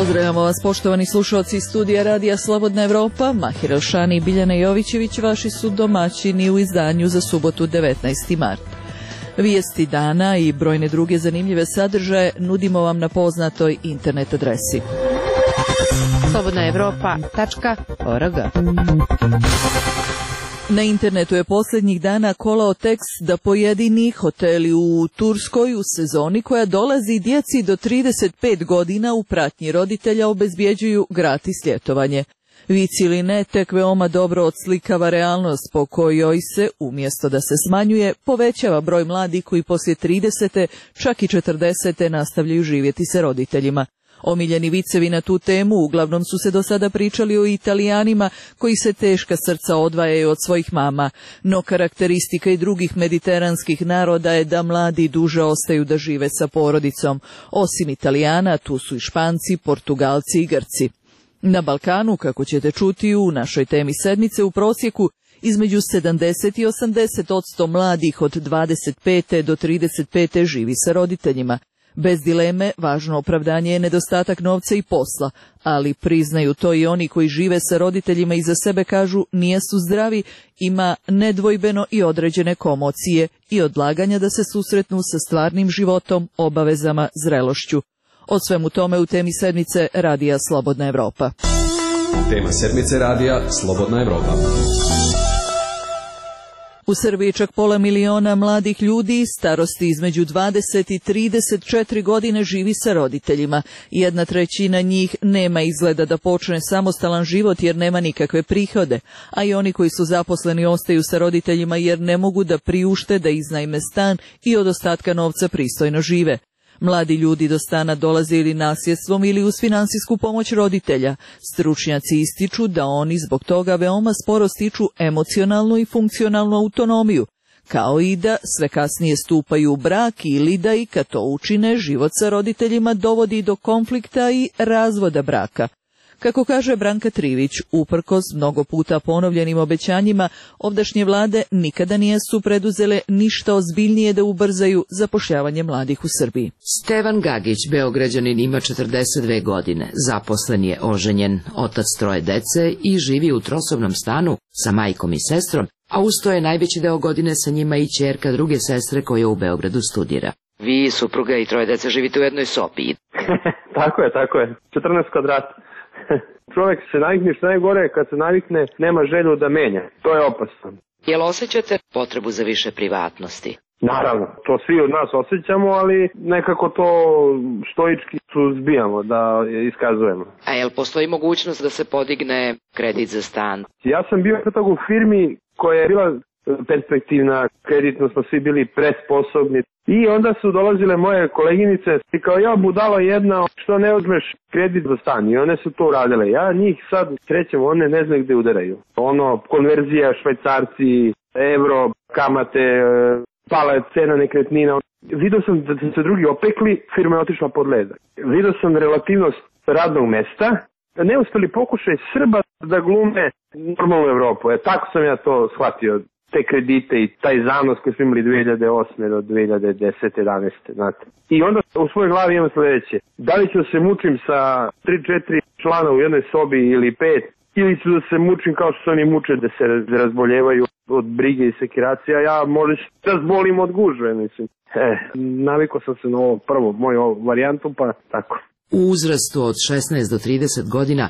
Pozdravljamo vas, poštovani slušalci iz studija Radija Slobodna Evropa. Mahir Elšani i Biljana Jovićević vaši su domaćini u izdanju za subotu 19. mart. Vijesti dana i brojne druge zanimljive sadržaje nudimo vam na poznatoj internet adresi slobodnaevropa.org. Na internetu je posljednjih dana kolao tekst da pojedini hoteli u Turskoj u sezoni koja dolazi djeci do 35 godina u pratnji roditelja obezbjeđuju gratis ljetovanje. Vic ili ne, tek veoma dobro odslikava realnost po kojoj se, umjesto da se smanjuje, povećava broj mladih koji poslije 30. čak i 40. nastavljaju živjeti sa roditeljima. Omiljeni vicevi na tu temu uglavnom su se do sada pričali o Italijanima koji se teška srca odvajaju od svojih mama, no karakteristika i drugih mediteranskih naroda je da mladi duže ostaju da žive sa porodicom. Osim Italijana, tu su i Španci, Portugalci i Grci. Na Balkanu, kako ćete čuti u našoj temi sedmice, u prosjeku između 70 i 80% mladih od 25. do 35. živi sa roditeljima. Bez dileme, važno opravdanje je nedostatak novca i posla, ali priznaju to i oni koji žive sa roditeljima i za sebe kažu nijesu zdravi, ima nedvojbeno i određene komocije i odlaganja da se susretnu sa stvarnim životom, obavezama, zrelošću. O svemu tome u temi sedmice Radija Slobodna Evropa. Tema sedmice Radija Slobodna Evropa. U Srbiji čak 500.000 mladih ljudi starosti između 20 i 34 godine živi sa roditeljima. 1/3 njih nema izgleda da počne samostalan život jer nema nikakve prihode, a i oni koji su zaposleni ostaju sa roditeljima jer ne mogu da priušte da iznajme stan i od ostatka novca pristojno žive. Mladi ljudi do stana dolaze ili nasljedstvom ili uz finansijsku pomoć roditelja. Stručnjaci ističu da oni zbog toga veoma sporo stiču emocionalnu i funkcionalnu autonomiju, kao i da sve kasnije stupaju u brak ili da i kad to učine, život sa roditeljima dovodi do konflikta i razvoda braka. Kako kaže Branka Trivić, uprkos mnogo puta ponovljenim obećanjima, ovdašnje vlade nikada nisu preduzele ništa ozbiljnije da ubrzaju zapošljavanje mladih u Srbiji. Stevan Gagić, Beograđanin, ima 42 godine, zaposlen je, oženjen, otac 3 dece i živi u trosobnom stanu sa majkom i sestrom, a uz to je najveći deo godine sa njima i ćerka druge sestre koja u Beogradu studira. Vi, supruga i 3 dece, živite u jednoj sobi. Tako je. 14 kvadrata. Čovjek se navikne, što najgore, kad se navikne, nema želju da menja. To je opasno. Jel osjećate potrebu za više privatnosti? Naravno, to svi od nas osjećamo, ali nekako to stoički suzbijamo, da iskazujemo. A jel postoji mogućnost da se podigne kredit za stan? Ja sam bio kod u firmi koja je bila perspektivna, kreditno smo svi bili presposobni. I onda su dolazile moje koleginice i kao ja budala jedna, što ne uzmeš kredit za stan, i one su to uradile. Ja njih sad srećem, one ne znaju gde udaraju. Konverzija, švajcarci, evro, kamate, pala je cena nekretnina. Vidio sam da se drugi opekli, firma je otišla pod ledak. Vidio sam relativnost radnog mesta, neuspeli pokušaj Srba da glume normalnu Evropu. Tako sam ja to shvatio. Te kredite i taj zanos koji smo imali 2008. do 2010. 11. znate. I onda u svojoj glavi imam sljedeće. Da li ću se mučim sa 3-4 člana u jednoj sobi ili 5, ili ću da se mučim kao što se oni muče da se razboljevaju od brige i sekiracija, ja možda se razbolim od gužve, mislim. Navikao sam se na ovo prvo, moju varijantu, pa tako. U uzrastu od 16 do 30 godina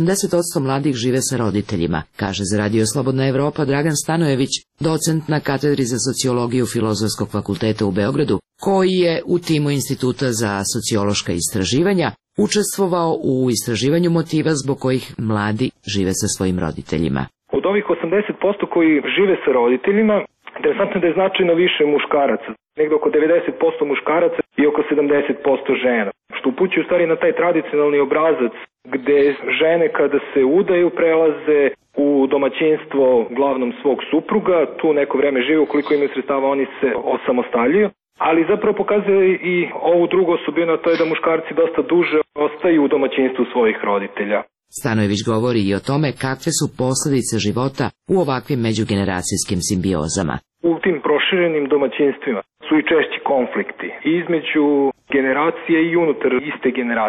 80% mladih žive sa roditeljima, kaže za Radio Slobodna Evropa Dragan Stanojević, docent na katedri za sociologiju Filozofskog fakulteta u Beogradu, koji je u timu Instituta za sociološka istraživanja učestvovao u istraživanju motiva zbog kojih mladi žive sa svojim roditeljima. Od ovih 80% koji žive sa roditeljima, interesantno je da je značajno više muškaraca, negdje oko 90% muškaraca i oko 70% žena, što upućuje u stvari na taj tradicionalni obrazac gde žene kada se udaju prelaze u domaćinstvo uglavnom svog supruga, tu neko vreme žive, ukoliko imaju sredstava oni se osamostaljuju, ali zapravo pokazuje i ovu drugu osobinu, to je da muškarci dosta duže ostaju u domaćinstvu svojih roditelja. Stanojević govori i o tome kakve su posljedice života u ovakvim međugeneracijskim simbiozama. U tim proširenim domaćinstvima su i češći konflikti između generacije i unutar iste generacije.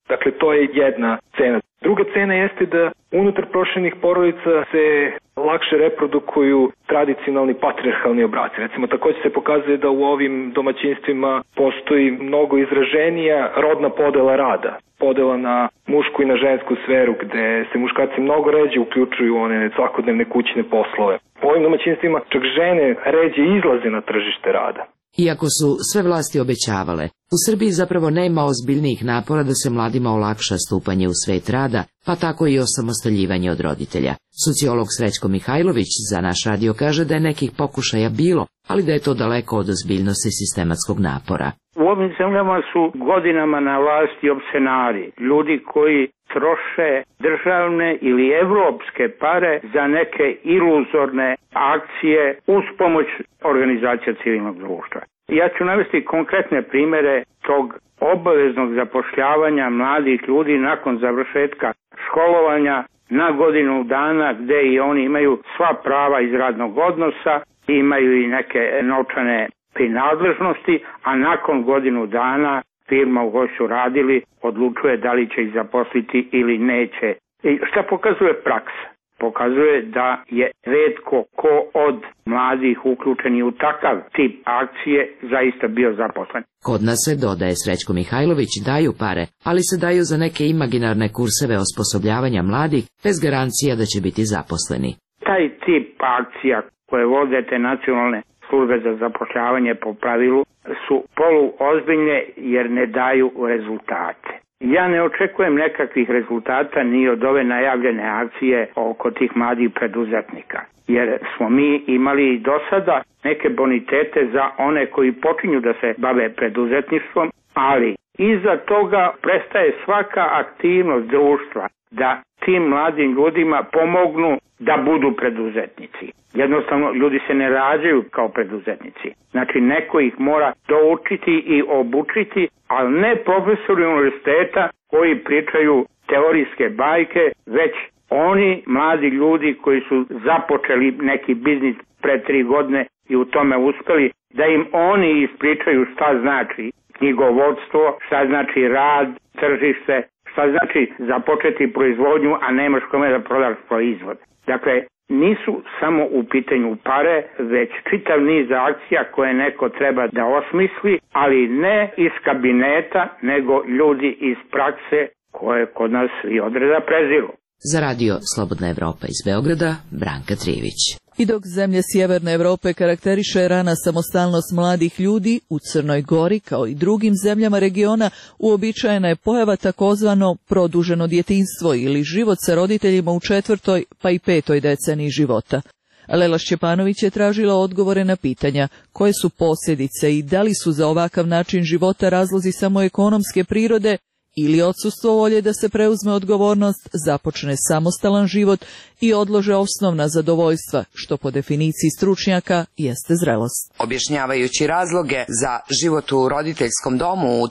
Dakle, to je jedna cena. Druga cena jeste da unutar proširenih porodica se lakše reprodukuju tradicionalni patrijarhalni obraci. Recimo, takođe se pokazuje da u ovim domaćinstvima postoji mnogo izraženija rodna podela rada. Podela na mušku i na žensku sferu, gde se muškarci mnogo ređe uključuju u one svakodnevne kućne poslove. U ovim domaćinstvima čak žene ređe izlaze na tržište rada. Iako su sve vlasti obećavale, u Srbiji zapravo nema ozbiljnijih napora da se mladima olakša stupanje u svet rada, pa tako i osamostaljivanje od roditelja. Sociolog Srećko Mihajlović za naš radio kaže da je nekih pokušaja bilo, ali da je to daleko od ozbiljnosti sistematskog napora. U ovim zemljama su godinama na vlasti opsenari, ljudi koji troše državne ili evropske pare za neke iluzorne akcije uz pomoć organizacija civilnog društva. Ja ću navesti konkretne primere tog obaveznog zapošljavanja mladih ljudi nakon završetka školovanja na godinu dana, gde i oni imaju sva prava iz radnog odnosa, imaju i neke novčane prinadležnosti, a nakon godinu dana firma u kojoj su radili odlučuje da li će ih zaposliti ili neće. I šta pokazuje praksa? Pokazuje da je retko ko od mladih uključeni u takav tip akcije zaista bio zaposlen. Kod nas se, dodaje Srećko Mihajlović, daju pare, ali se daju za neke imaginarne kurseve osposobljavanja mladih bez garancija da će biti zaposleni. Taj tip akcija koje vode te nacionalne službe za zapošljavanje po pravilu su poluozbiljne jer ne daju rezultate. Ja ne očekujem nekakvih rezultata ni od ove najavljene akcije oko tih mladih preduzetnika, jer smo mi imali i do sada neke bonitete za one koji počinju da se bave preduzetništvom, ali iza toga prestaje svaka aktivnost društva da tim mladim ljudima pomognu da budu preduzetnici. Jednostavno, ljudi se ne rađaju kao preduzetnici. Znači, neko ih mora doučiti i obučiti, ali ne profesori univerziteta koji pričaju teorijske bajke, već oni mladi ljudi koji su započeli neki biznis pre 3 godine i u tome uspeli, da im oni ispričaju šta znači knjigovodstvo, šta znači rad, tržište, šta znači započeti proizvodnju, a nemaš kome da prodaš proizvod. Dakle, nisu samo u pitanju pare, već čitav niz akcija koje neko treba da osmisli, ali ne iz kabineta, nego ljudi iz prakse koje kod nas i odreda preziru. Za radio Slobodna Evropa iz Beograda, Branka Trivić. I dok zemlje Sjeverne Evrope karakteriše rana samostalnost mladih ljudi, u Crnoj Gori, kao i drugim zemljama regiona, uobičajena je pojava takozvano produženo djetinjstvo ili život sa roditeljima u 4. pa i 5. deceniji života. Lela Šćepanović je tražila odgovore na pitanja koje su posljedice i da li su za ovakav način života razlozi samo ekonomske prirode ili odsustvo volje da se preuzme odgovornost, započne samostalan život i odlože osnovna zadovoljstva, što po definiciji stručnjaka jeste zrelost. Objašnjavajući razloge za život u roditeljskom domu u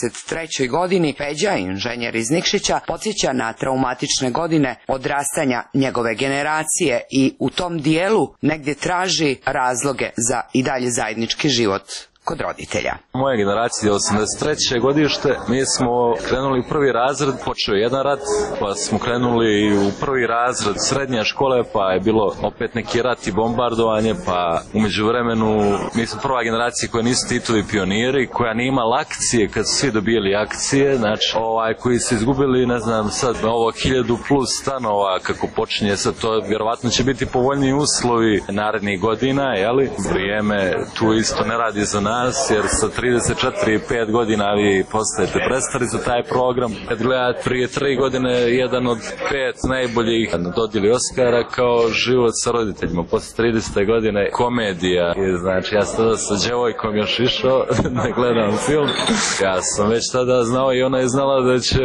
33. godini, Peđa, inženjer iz Nikšića, podsjeća na traumatične godine odrastanja njegove generacije i u tom dijelu negdje traži razloge za i dalje zajednički život kod roditelja. Moja generacija je 83. godište, mi smo krenuli u prvi razred, počeo jedan rat, pa smo krenuli u prvi razred srednje škole, pa je bilo opet neki rat i bombardovanje, pa umeđu vremenu mi smo prva generacija koja nisu Titovi pioniri, koja nije imala akcije kad su svi dobijeli akcije, znači koji su izgubili, ne znam sad, ovo 1000 plus stanova kako počinje sad, to vjerovatno će biti povoljniji uslovi narednih godina, jeli? Vrijeme tu isto ne radi za nas, jer sa 34 i 5 godina vi postajete prestari za taj program. Kad gledate prije 3 godine jedan od 5 najboljih dodijeli Oskara kao život sa roditeljima. Posle 30. godine komedija. I znači ja sam tada sa djevojkom još išao da gledam film. Ja sam već tada znao i ona je znala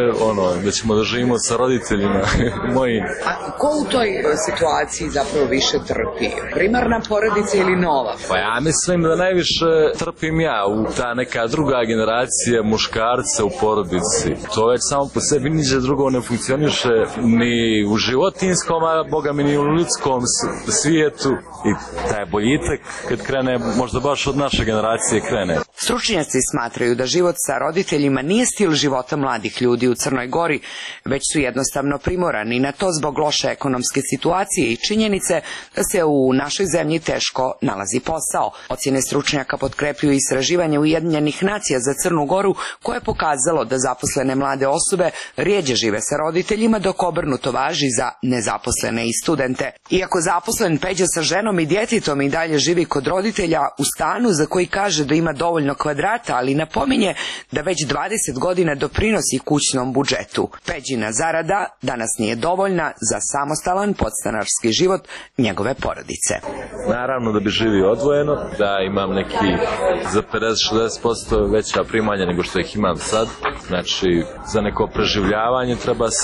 da ćemo da živimo sa roditeljima mojim. A ko u toj situaciji zapravo više trpi? Primarna porodica ili nova? Pa ja mislim da najviše trpim ja, u ta neka druga generacija muškarca u porodici. To već samo po sebi niđe drugo ne funkcioniše ni u životinskom, a boga mi ni u ljudskom svijetu. I taj boljitak kad krene, možda baš od naše generacije krene. Stručnjaci smatraju da život sa roditeljima nije stil života mladih ljudi u Crnoj Gori, već su jednostavno primorani na to zbog loše ekonomske situacije i činjenice da se u našoj zemlji teško nalazi posao. Ocjene stručnjaka potkrepljuju istraživanje Ujedinjenih nacija za Crnu Goru, koje je pokazalo da zaposlene mlade osobe rjeđe žive sa roditeljima, dok obrnuto važi za nezaposlene i studente. Iako zaposlen Peđa sa ženom i djetetom i dalje živi kod roditelja u stanu za koji kaže da ima dovoljno kvadrata, ali napominje da već 20 godina doprinosi kućnom budžetu. Peđina zarada danas nije dovoljna za samostalan podstanarski život njegove porodice. Naravno da bi živio odvojeno, da imam neki za 50-60% veća primanja nego što ih imam sad. Znači, za neko preživljavanje treba 700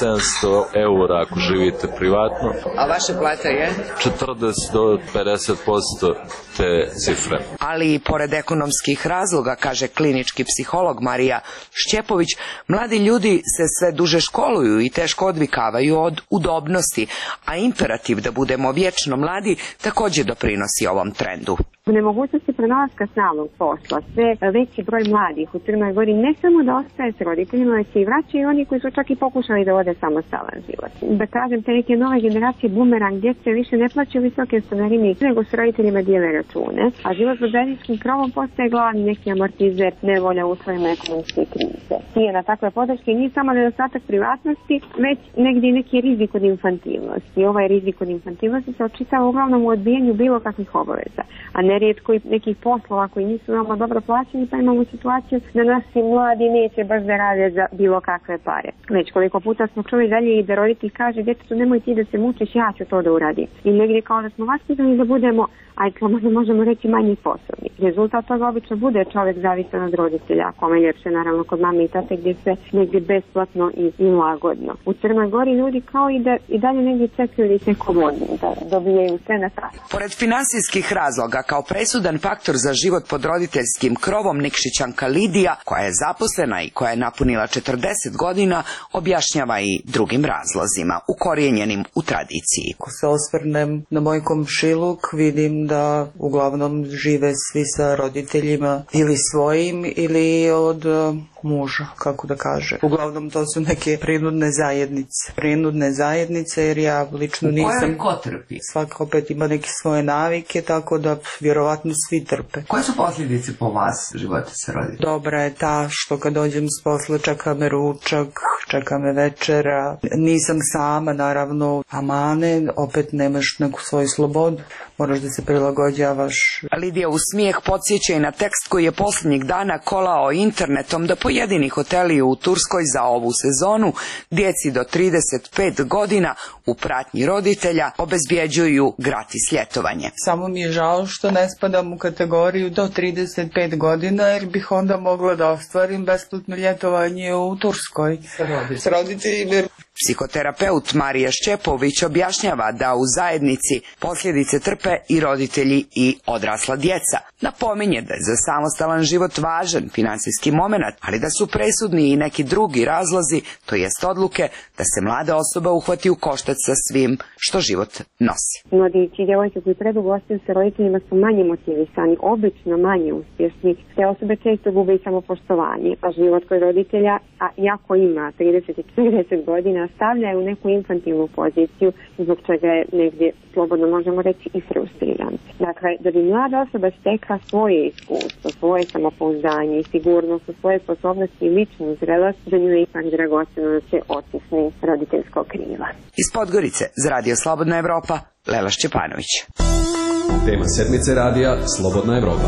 € ako živite privatno. A vaša plata je? 40 do 50% te cifre. Ali i pored ekonomskih razloga, kaže klinički psiholog Marija Šćepović, mladi ljudi se sve duže školuju i teško odvikavaju od udobnosti, a imperativ da budemo vječno mladi također doprinosi ovom trendu. U nemogućnosti pronalaska stalnog posla, sve veći broj mladih u Crnoj Gori ne samo da ostaje s roditeljima, već i vraćaju oni koji su čak i pokušali da vode samostalan život. Da kažem, te neke nove generacije bumerang djece više ne plaćaju visoke stanarine, nego s roditeljima dijele račune, a život pod zajedničkim krovom postaje glavni neki amortizer nevolja u svojim ekonomske krize. Cijena takve podrške nije samo nedostatak privatnosti, već negdje i neki rizik od infantilnosti. I ovaj rizik od infantilnosti se očitava uglavnom u odbijanju bilo kakvih obaveza, a nerijetko i nekih poslova koji nisu veoma dobro plaćeni, pa imamo situaciju da naši mladi neće baš da rade za bilo kakve pare. Već koliko puta smo čuli dalje i da roditelj kaže djetetu nemoj ti da se mučiš, ja ću to da uradim. I negdje kao da smo vaspitani da budemo, ajde možemo reći, manji sposobni. Rezultat toga obično bude čovjek zavisan od roditelja, kome je ljepše naravno kod mame i tate gdje se negdje besplatno i lagodno. U Crnoj Gori ljudi kao i dalje negdje čekaju da ih neko vodi, da dobijaju sve na tas. Pored finansijskih razloga, kao presudan faktor za život pod roditeljskim krovom, Nikšićanka Lidija, koja je zaposlena i koja je napunila 40 godina, objašnjava i drugim razlozima, ukorijenjenim u tradiciji. Ako se osvrnem na moj komšiluk, vidim da uglavnom žive svi sa roditeljima ili svojim ili od muža, kako da kaže. Uglavnom to su neke prinudne zajednice. Prinudne zajednice jer ja lično nisam... Ko trpi? Svako opet ima neke svoje navike, tako da vjerovatno svi trpe. Koje su posljedice po vas života sa roditeljima? Dobra je ta što kad dođem s posla čeka me ručak, čeka me večera. Nisam sama, naravno, amane, opet nemaš neku svoju slobodu. Moraš da se prilagođavaš. Lidija u smijeh podsjeća i na tekst koji je posljednjih dana kolao internetom da pojedini hoteli u Turskoj za ovu sezonu djeci do 35 godina u pratnji roditelja obezbjeđuju gratis ljetovanje. Samo mi je žao što ne spadam u kategoriju do 35 godina jer bih onda mogla da ostvarim besplatno ljetovanje u Turskoj s roditeljima. Psihoterapeut Marija Šćepović objašnjava da u zajednici posljedice trpe i roditelji i odrasla djeca. Napominje da je za samostalan život važan finansijski moment, ali da su presudni i neki drugi razlozi, to jest odluke, da se mlada osoba uhvati u koštac sa svim što život nosi. Mladići i djevojke koji predugo ostaju sa roditeljima su manje motivisani, obično manje uspješni. Te osobe često gube i samopoštovanje, a život kod roditelja, a jako ima 30 i 40 godina, stavlja je u neku infantilnu poziciju, zbog čega je negdje, slobodno možemo reći, i frustriran. Dakle, da bi mlada osoba stekla svoje iskustvo, svoje samopouzdanje i sigurnost u svoje sposobnosti i ličnu zrelost, za nju je ipak dragocjeno da se otisne roditeljskog krila. Iz Podgorice za Radio Slobodna Evropa, Lela Šćepanović. Tema sedmice radija Slobodna Evropa.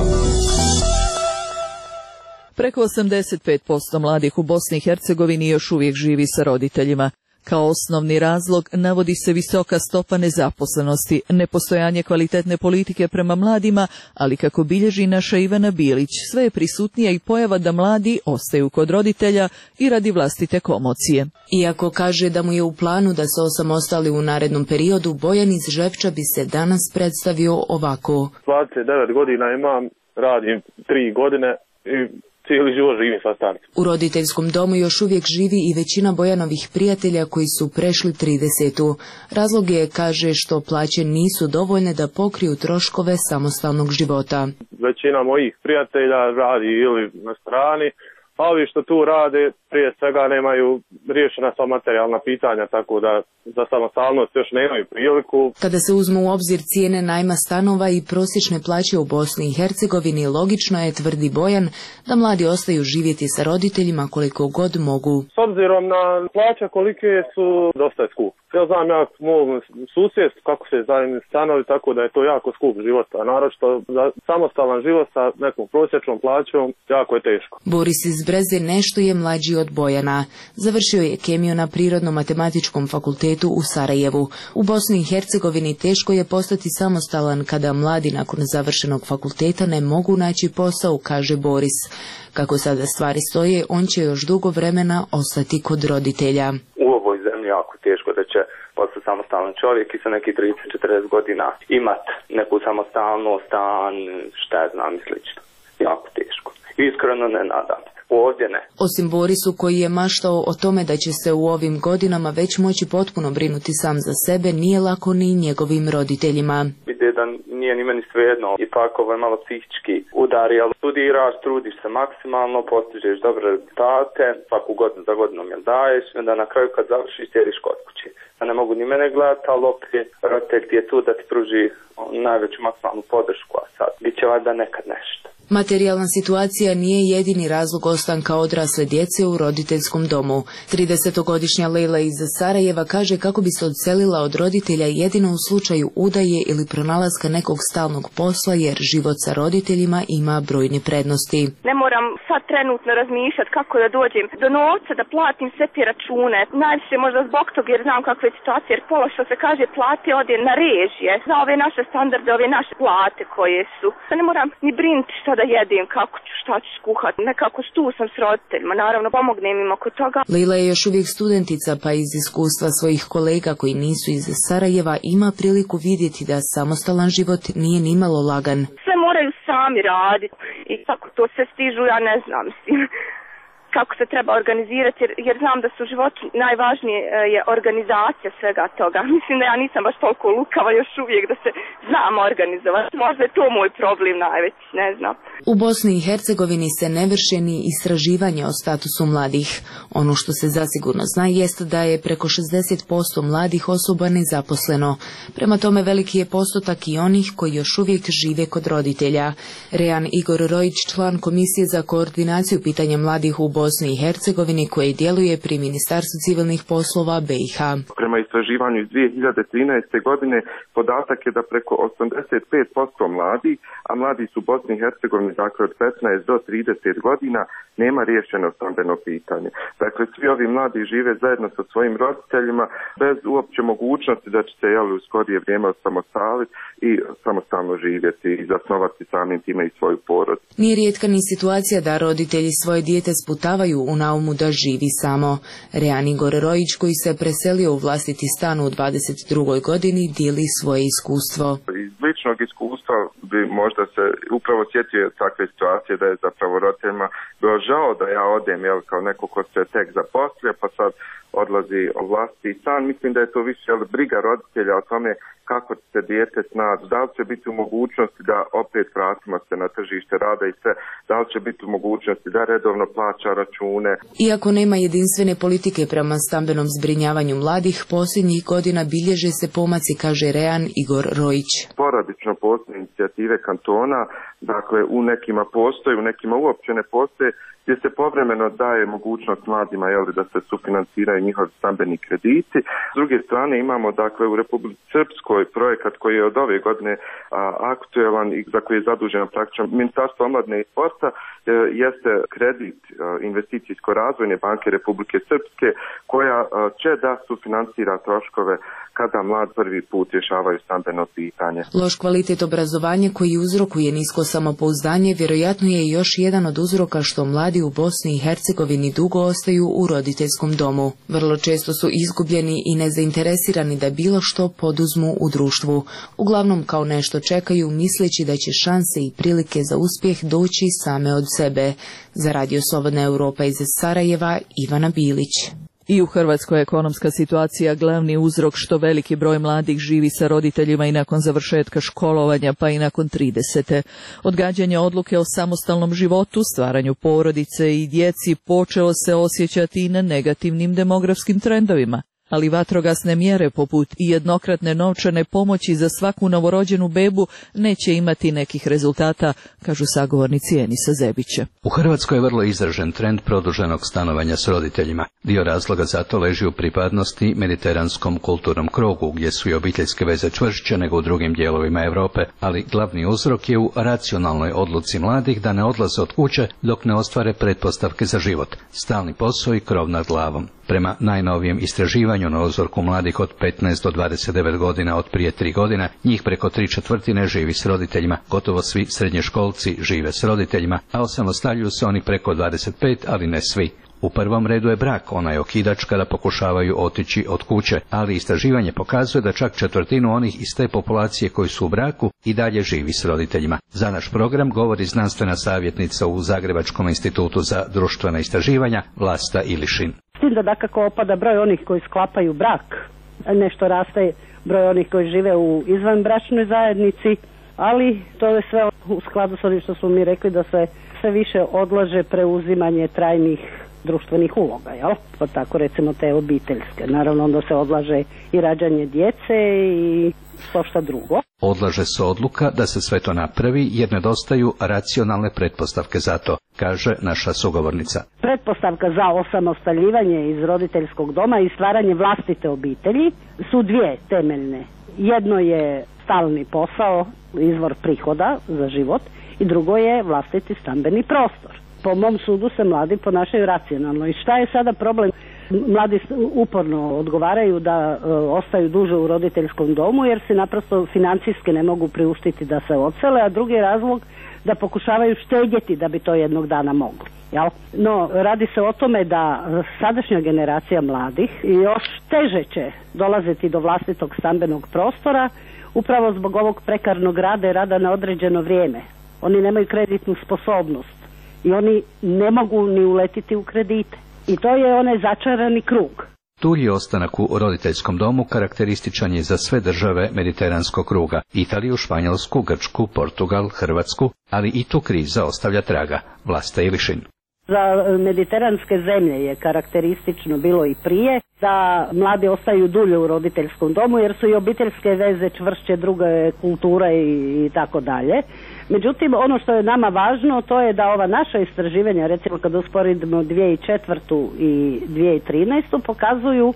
Preko 85% mladih u Bosni i Hercegovini još uvijek živi sa roditeljima. Kao osnovni razlog navodi se visoka stopa nezaposlenosti, nepostojanje kvalitetne politike prema mladima, ali kako bilježi naša Ivana Bilić, sve je prisutnija i pojava da mladi ostaju kod roditelja i radi vlastite komocije. Iako kaže da mu je u planu da se osamostali u narednom periodu, Bojan iz Žepča bi se danas predstavio ovako. 29 godina imam, radim 3 godine i cijeli život živim sa starcem. U roditeljskom domu još uvijek živi i većina Bojanovih prijatelja koji su prešli 30. Razlog je, kaže, što plaće nisu dovoljne da pokriju troškove samostalnog života. Većina mojih prijatelja radi ili na strani, a ovi što tu rade prije svega nemaju riješena sva materijalna pitanja, tako da za samostalnost još nemaju priliku. Kada se uzmu u obzir cijene najma stanova i prosječne plaće u Bosni i Hercegovini, logično je, tvrdi Bojan, da mladi ostaju živjeti sa roditeljima koliko god mogu. S obzirom na plaće kolike su, dosta je skup. Ja znam ja mom susjedstvu kako se izdaju stanovi, tako da je to jako skup život, a naročito za samostalan život sa nekom prosječnom plaćom jako je teško. Boris iz Breze nešto je mlađi od Bojana. Završio je kemiju na Prirodno-matematičkom fakultetu u Sarajevu. U Bosni i Hercegovini teško je postati samostalan kada mladi nakon završenog fakulteta ne mogu naći posao, kaže Boris. Kako sada stvari stoje, on će još dugo vremena ostati kod roditelja. U ovoj zemlji jako teško da će postati samostalan čovjek i sa nekih 30-40 godina imat neku samostalnost, stan, šta ja znam i slično. Jako teško. Iskreno ne nadam se. Ovdje ne. Osim Borisu koji je maštao o tome da će se u ovim godinama već moći potpuno brinuti sam za sebe, nije lako ni njegovim roditeljima. Vide da nije ni meni svejedno, ipak ovo je malo psihički udar, ali studiraš, trudiš se maksimalno, postižeš dobre rezultate, svaku godinu za godinom je daješ, onda na kraju kad završiš sjediš kod kuće. Da ne mogu ni mene gledati, ali opet roditelj ti je tu da ti pruži najveću maksimalnu podršku, a sad bit će valjda nekad nešto. Materijalna situacija nije jedini razlog ostanka odrasle djece u roditeljskom domu. 30-godišnja Lejla iz Sarajeva kaže kako bi se odselila od roditelja jedino u slučaju udaje ili pronalaska nekog stalnog posla, jer život sa roditeljima ima brojne prednosti. Ne moram sad trenutno razmišljati kako da dođem do novca da platim sve te račune. Najviše možda zbog toga jer znam kakve situacije, jer pola što se kaže plate ode na režije, za ove naše standarde, ove naše plate koje su. Ne moram ni brinuti šta da jedem, kako ću, šta ću skuhati. Nekako tu sam s roditeljima, naravno pomognem im oko toga. Lila je još uvijek studentica, pa iz iskustva svojih kolega koji nisu iz Sarajeva ima priliku vidjeti da samostalan život nije nimalo lagan. Sve moraju sami raditi i kako to sve stižu, ja ne znam, mislim kako se treba organizirati, jer znam da su u životu najvažnije je organizacija svega toga. Mislim da ja nisam baš toliko lukava još uvijek da se znam organizovati. Možda je to moj problem najveći, ne znam. U Bosni i Hercegovini se ne vrše ni istraživanje o statusu mladih. Ono što se zasigurno zna jest da je preko 60% mladih osoba nezaposleno. Prema tome veliki je postotak i onih koji još uvijek žive kod roditelja. Rejan Igor Rojić, član Komisije za koordinaciju pitanja mladih u Bosni i Hercegovini koji djeluje pri Ministarstvu civilnih poslova BiH. Prema istraživanju iz 2013. godine podatak je da preko 85% mladih, a mladi su u Bosni i Hercegovini dakle od 15 do 30 godina, nema riješeno stambeno pitanje. Dakle, svi ovi mladi žive zajedno sa svojim roditeljima bez uopće mogućnosti da će se u skorije vrijeme osamostaliti i samostalno živjeti i zasnovati samim time i svoju porodicu. Nije rijetka ni situacija da roditelji svoje dijete sputavaju u naumu da živi samo. Rejan Igor Rojić, koji se preselio u vlastiti stan u 22. godini, dijeli svoje iskustvo. Iz ličnog iskustva bi možda se upravo sjetio takve situacije da je zapravo roditeljima bilo žao da ja odem kao neko ko se tek zaposlio, pa sad odlazi u vlastiti stan. Mislim da je to više briga roditelja o tome kako će se dijete snaći, da li će biti u mogućnosti da opet vratimo se na tržište rada i sve, da li će biti u mogućnosti da redovno plaća račune. Iako nema jedinstvene politike prema stambenom zbrinjavanju mladih, posljednjih godina bilježe se pomaci, kaže Rejan Igor Rojić. Poradično postoje inicijative kantona, dakle u nekima postoje, u nekima uopće ne postoje, gdje se povremeno daje mogućnost mladima da se sufinanciraju njihovi stambeni krediti. S druge strane imamo dakle u Republici Srpskoj projekat koji je od ove godine aktuelan i za koji je zaduženo praktično Ministarstvo omladine i sporta, jeste kredit Investicijsko-razvojne banke Republike Srpske koja će da sufinancira troškove kada mlad prvi put rješavaju stambeno pitanje. Loš kvalitet obrazovanja koji uzrokuje nisko samopouzdanje vjerojatno je još jedan od uzroka što mladi u Bosni i Hercegovini dugo ostaju u roditeljskom domu. Vrlo često su izgubljeni i nezainteresirani da bilo što poduzmu u u društvu. Uglavnom kao nešto čekaju, misleći da će šanse i prilike za uspjeh doći same od sebe. Za Radio Slobodna Europa iz Sarajeva, Ivana Bilić. I u Hrvatskoj je ekonomska situacija glavni uzrok što veliki broj mladih živi sa roditeljima i nakon završetka školovanja, pa i nakon 30. Odgađanje odluke o samostalnom životu, stvaranju porodice i djeci počelo se osjećati i na negativnim demografskim trendovima. Ali vatrogasne mjere poput i jednokratne novčane pomoći za svaku novorođenu bebu neće imati nekih rezultata, kažu sagovornici Enisa Zebića. U Hrvatskoj je vrlo izražen trend produženog stanovanja s roditeljima. Dio razloga za to leži u pripadnosti mediteranskom kulturnom krugu, gdje su i obiteljske veze čvršće nego u drugim dijelovima Europe, ali glavni uzrok je u racionalnoj odluci mladih da ne odlaze od kuće dok ne ostvare pretpostavke za život, stalni posao i krov nad glavom. Prema najnovijem istraživanju na uzorku mladih od 15 do 29 godina od prije 3 godine, njih preko 3/4 živi s roditeljima, gotovo svi srednjoškolci žive s roditeljima, a osamostaljuju se oni preko 25, ali ne svi. U prvom redu je brak, onaj okidač kada pokušavaju otići od kuće, ali istraživanje pokazuje da čak 1/4 onih iz te populacije koji su u braku i dalje živi s roditeljima. Za naš program govori znanstvena savjetnica u Zagrebačkom institutu za društvena istraživanja Vlasta Ilišin. S tim da dakako opada broj onih koji sklapaju brak, nešto raste broj onih koji žive u izvanbračnoj zajednici, ali to je sve u skladu s onim što smo mi rekli da se sve više odlaže preuzimanje trajnih društvenih uloga, jel? Pa tako recimo te obiteljske. Naravno onda se odlaže i rađanje djece i što šta drugo. Odlaže se odluka da se sve to napravi jer nedostaju racionalne pretpostavke za to, kaže naša sugovornica. Pretpostavka za osamostaljivanje iz roditeljskog doma i stvaranje vlastite obitelji su dvije temeljne. Jedno je stalni posao, izvor prihoda za život, i drugo je vlastiti stambeni prostor. Po mom sudu se mladi ponašaju racionalno. I šta je sada problem? Mladi uporno odgovaraju da ostaju duže u roditeljskom domu jer se naprosto financijski ne mogu priuštiti da se odsele, a drugi je razlog da pokušavaju štedjeti da bi to jednog dana mogli. Jel? No, radi se o tome da sadašnja generacija mladih još teže će dolaziti do vlastitog stambenog prostora upravo zbog ovog prekarnog rada i rada na određeno vrijeme. Oni nemaju kreditnu sposobnost i oni ne mogu ni uletiti u kredite. I to je onaj začarani krug. Dulji ostanak u roditeljskom domu karakterističan je za sve države mediteranskog kruga, Italiju, Španjolsku, Grčku, Portugal, Hrvatsku, ali i tu kriza ostavlja traga. Vlasta Ilišin. Za mediteranske zemlje je karakteristično bilo i prije da mladi ostaju dulje u roditeljskom domu jer su i obiteljske veze čvršće, druge kulture i tako dalje. Međutim, ono što je nama važno to je da ova naša istraživanja, recimo kad usporedimo 2004. i 2013. pokazuju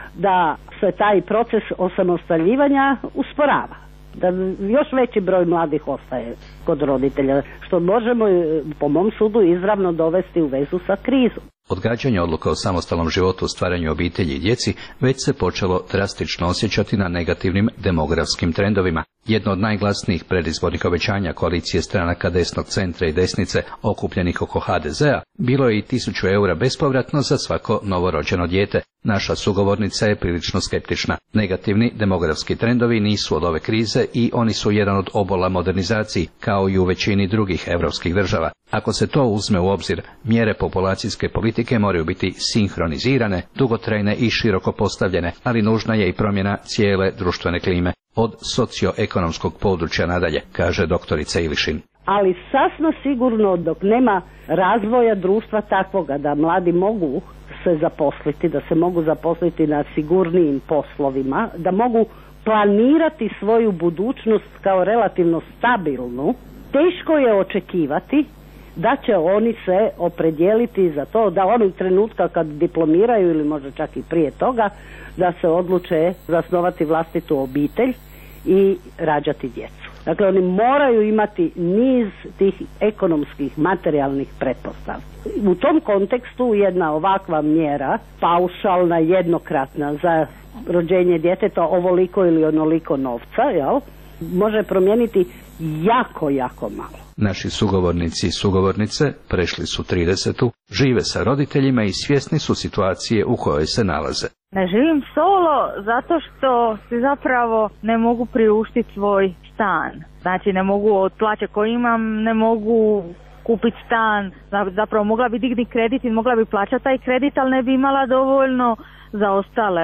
da se taj proces osamostaljivanja usporava. Da još veći broj mladih ostaje kod roditelja, što možemo, po mom sudu, izravno dovesti u vezu sa krizom. Odgađanje odluka o samostalnom životu u stvaranju obitelji i djeci već se počelo drastično osjećati na negativnim demografskim trendovima. Jedno od najglasnijih predizbornih obećanja koalicije stranaka desnog centra i desnice okupljenih oko HDZ-a bilo je i 1000 eura bespovratno za svako novorođeno dijete. Naša sugovornica je prilično skeptična. Negativni demografski trendovi nisu od ove krize i oni su jedan od obola modernizaciji, kao i u većini drugih europskih država. Ako se to uzme u obzir, mjere populacijske politike moraju biti sinhronizirane, dugotrajne i široko postavljene, ali nužna je i promjena cijele društvene klime, od socioekonomskog područja nadalje, kaže doktorica Ilišin. Ali sasvim sigurno dok nema razvoja društva takvoga da mladi mogu se zaposliti, da se mogu zaposliti na sigurnijim poslovima, da mogu planirati svoju budućnost kao relativno stabilnu, teško je očekivati da će oni se opredijeliti za to da onog trenutka kad diplomiraju ili možda čak i prije toga da se odluče zasnovati vlastitu obitelj i rađati djecu. Dakle, oni moraju imati niz tih ekonomskih, materijalnih pretpostavki. U tom kontekstu jedna ovakva mjera, paušalna, jednokratna za rođenje djeteta ovoliko ili onoliko novca, jel, može promijeniti jako, jako malo. Naši sugovornici i sugovornice prešli su 30, žive sa roditeljima i svjesni su situacije u kojoj se nalaze. Ne živim solo zato što si zapravo ne mogu priuštiti svoj stan. Znači ne mogu od plaće koju imam, ne mogu kupiti stan. Zapravo mogla bi dignuti kredit i mogla bi plaćati taj kredit, ali ne bi imala dovoljno za ostale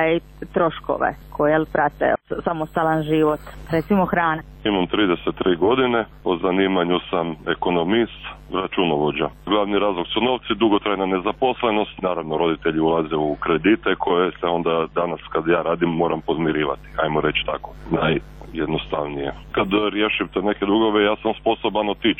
troškove koje prate samostalan život. Recimo hrana. Imam 33 godine, po zanimanju sam ekonomist, računovođa. Glavni razlog su novci, dugotrajna nezaposlenost, naravno roditelji ulaze u kredite koje se onda danas kad ja radim moram podmirivati, ajmo reći tako. Jednostavnije. Kad riješim te neke dugove, ja sam sposoban otići,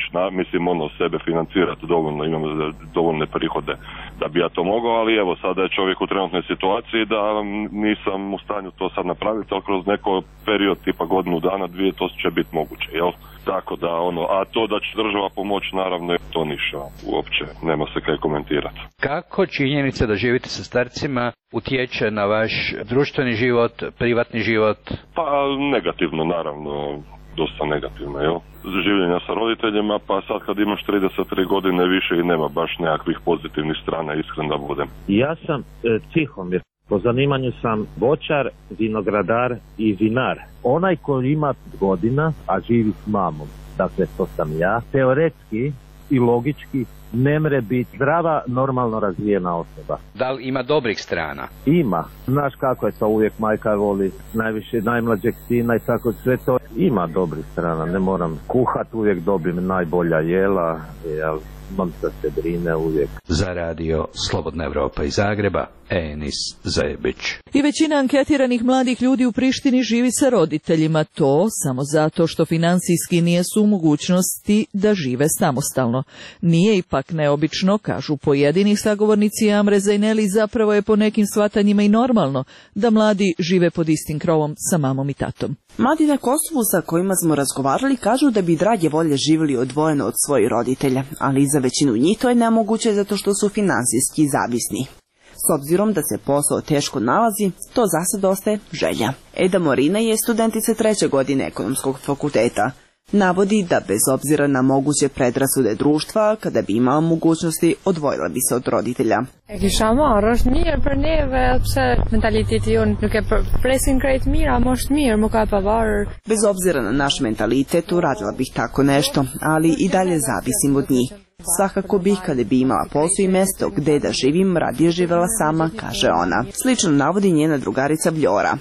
sebe financirati dovoljno, imam dovoljne prihode da bi ja to mogao, ali evo sada je čovjek u trenutnoj situaciji da nisam u stanju to sad napraviti, ali kroz neko period tipa godinu dana, dvije, to će biti moguće, jel? Tako da a to da će država pomoći, naravno to ništa, uopće nema se kaj komentirati. Kako činjenica da živite sa starcima utječe na vaš društveni život, privatni život? Pa negativno, naravno, dosta negativno, jel? Življenja sa roditeljima, pa sad kad imaš 33 godine više i nema baš nekakvih pozitivnih strana, iskren da budem. Ja sam Tihomir. Po zanimanju sam voćar, vinogradar i vinar. Onaj koji ima godina, a živi s mamom, dakle to sam ja, teoretski i logički ne mre biti zdrava, normalno razvijena osoba. Da li ima dobrih strana? Ima. Znaš kako je to, uvijek majka voli najviše najmlađeg sina i tako sve to. Ima dobrih strana, ne moram kuhat, uvijek dobim najbolja jela, jel? Imam sa se brine uvijek. Za radio Slobodna Evropa iz Zagreba, Enis Zajebić. I većina anketiranih mladih ljudi u Prištini živi sa roditeljima, to samo zato što financijski nisu u mogućnosti da žive samostalno. Nije ipak neobično, kažu pojedini sagovornici Amre Zaineli, zapravo je po nekim shvatanjima i normalno da mladi žive pod istim krovom sa mamom i tatom. Mladi na Kosovu sa kojima smo razgovarali kažu da bi drage volje živjeli odvojeno od svojih roditelja, ali za većinu njih to je nemoguće zato što su finansijski zavisni. S obzirom da se posao teško nalazi, to za sad ostaje želja. Eda Morina je studentica 3. godine ekonomskog fakulteta. Navodi da bez obzira na moguće predrasude društva, kada bi imala mogućnosti, odvojila bi se od roditelja. Bez obzira na naš mentalitet, uradila bih tako nešto, ali i dalje zavisim od njih. Svakako bih, kada bi imala posao i mjesto gdje da živim, radije živjela sama, kaže ona. Slično navodi njena drugarica Vljora.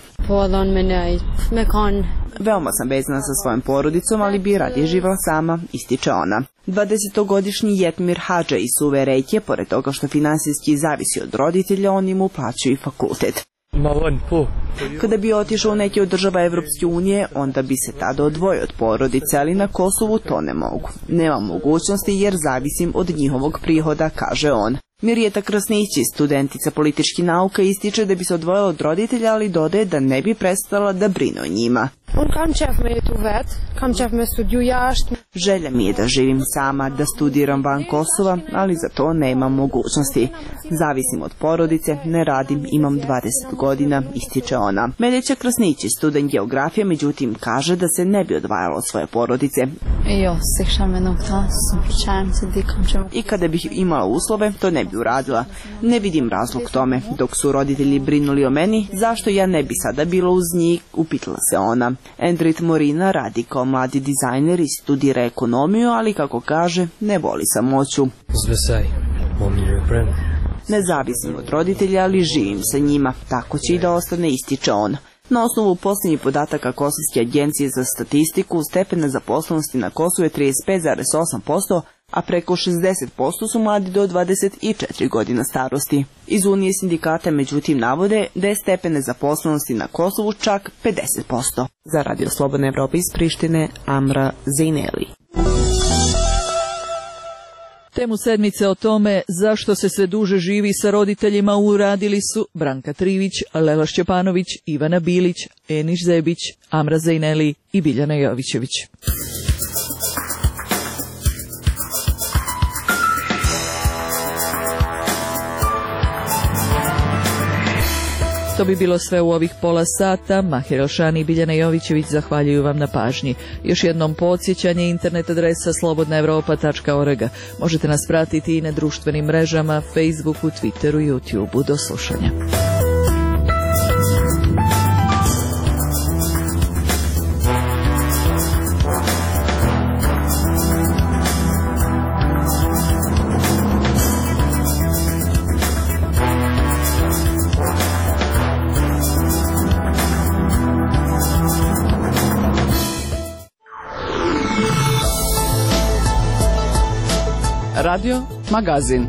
Veoma sam vezana sa svojom porodicom, ali bi radije živjela sama, ističe ona. 20-godišnji Jetmir Hadža iz Suve Rejke, pored toga što finansijski zavisi od roditelja, oni mu plaćaju i fakultet. Kada bi otišao u neke od država Evropske unije, onda bi se tada odvojio od porodice, ali na Kosovu to ne mogu. Nemam mogućnosti jer zavisim od njihovog prihoda, kaže on. Mirjeta Krasnić, studentica političkih nauka, ističe da bi se odvojila od roditelja, ali dodaje da ne bi prestala da brine o njima. Želja mi je da živim sama, da studiram van Kosova, ali za to nemam mogućnosti. Zavisim od porodice, ne radim, imam 20 godina, ističe ona. Meljeća Krasnić, student geografije, međutim kaže da se ne bi odvajala od svoje porodice. I kada bih imala uslove, to ne bi uradila. Ne vidim razlog tome. Dok su roditelji brinuli o meni, zašto ja ne bi sada bila uz njih, upitala se ona. Endrit Morina radi kao mladi dizajner i studira ekonomiju, ali kako kaže, ne voli samoću. Ne zavisim od roditelja, ali živim sa njima. Tako će i da ostane, ističe on. Na osnovu posljednjih podataka Kosovske agencije za statistiku, stepen nezaposlenosti na Kosovu je 35,8%, a preko 60% su mladi do 24 godina starosti. Iz Unije sindikata međutim navode da je stepen nezaposlenosti na Kosovu čak 50%. Za Radio Slobodna Evropa iz Prištine, Amra Zaineli. Temu sedmice o tome zašto se sve duže živi sa roditeljima uradili su Branka Trivić, Lela Šćepanović, Ivana Bilić, Enis Zajebić, Amra Zaineli i Biljana Jovićević. To bi bilo sve u ovih pola sata. Mahir Elšani i Biljana Jovićević zahvaljuju vam na pažnji. Još jednom podsjećanje, internet adresa slobodnaevropa.org. Možete nas pratiti i na društvenim mrežama, Facebooku, Twitteru i YouTubeu. Do slušanja. Radio Magazin.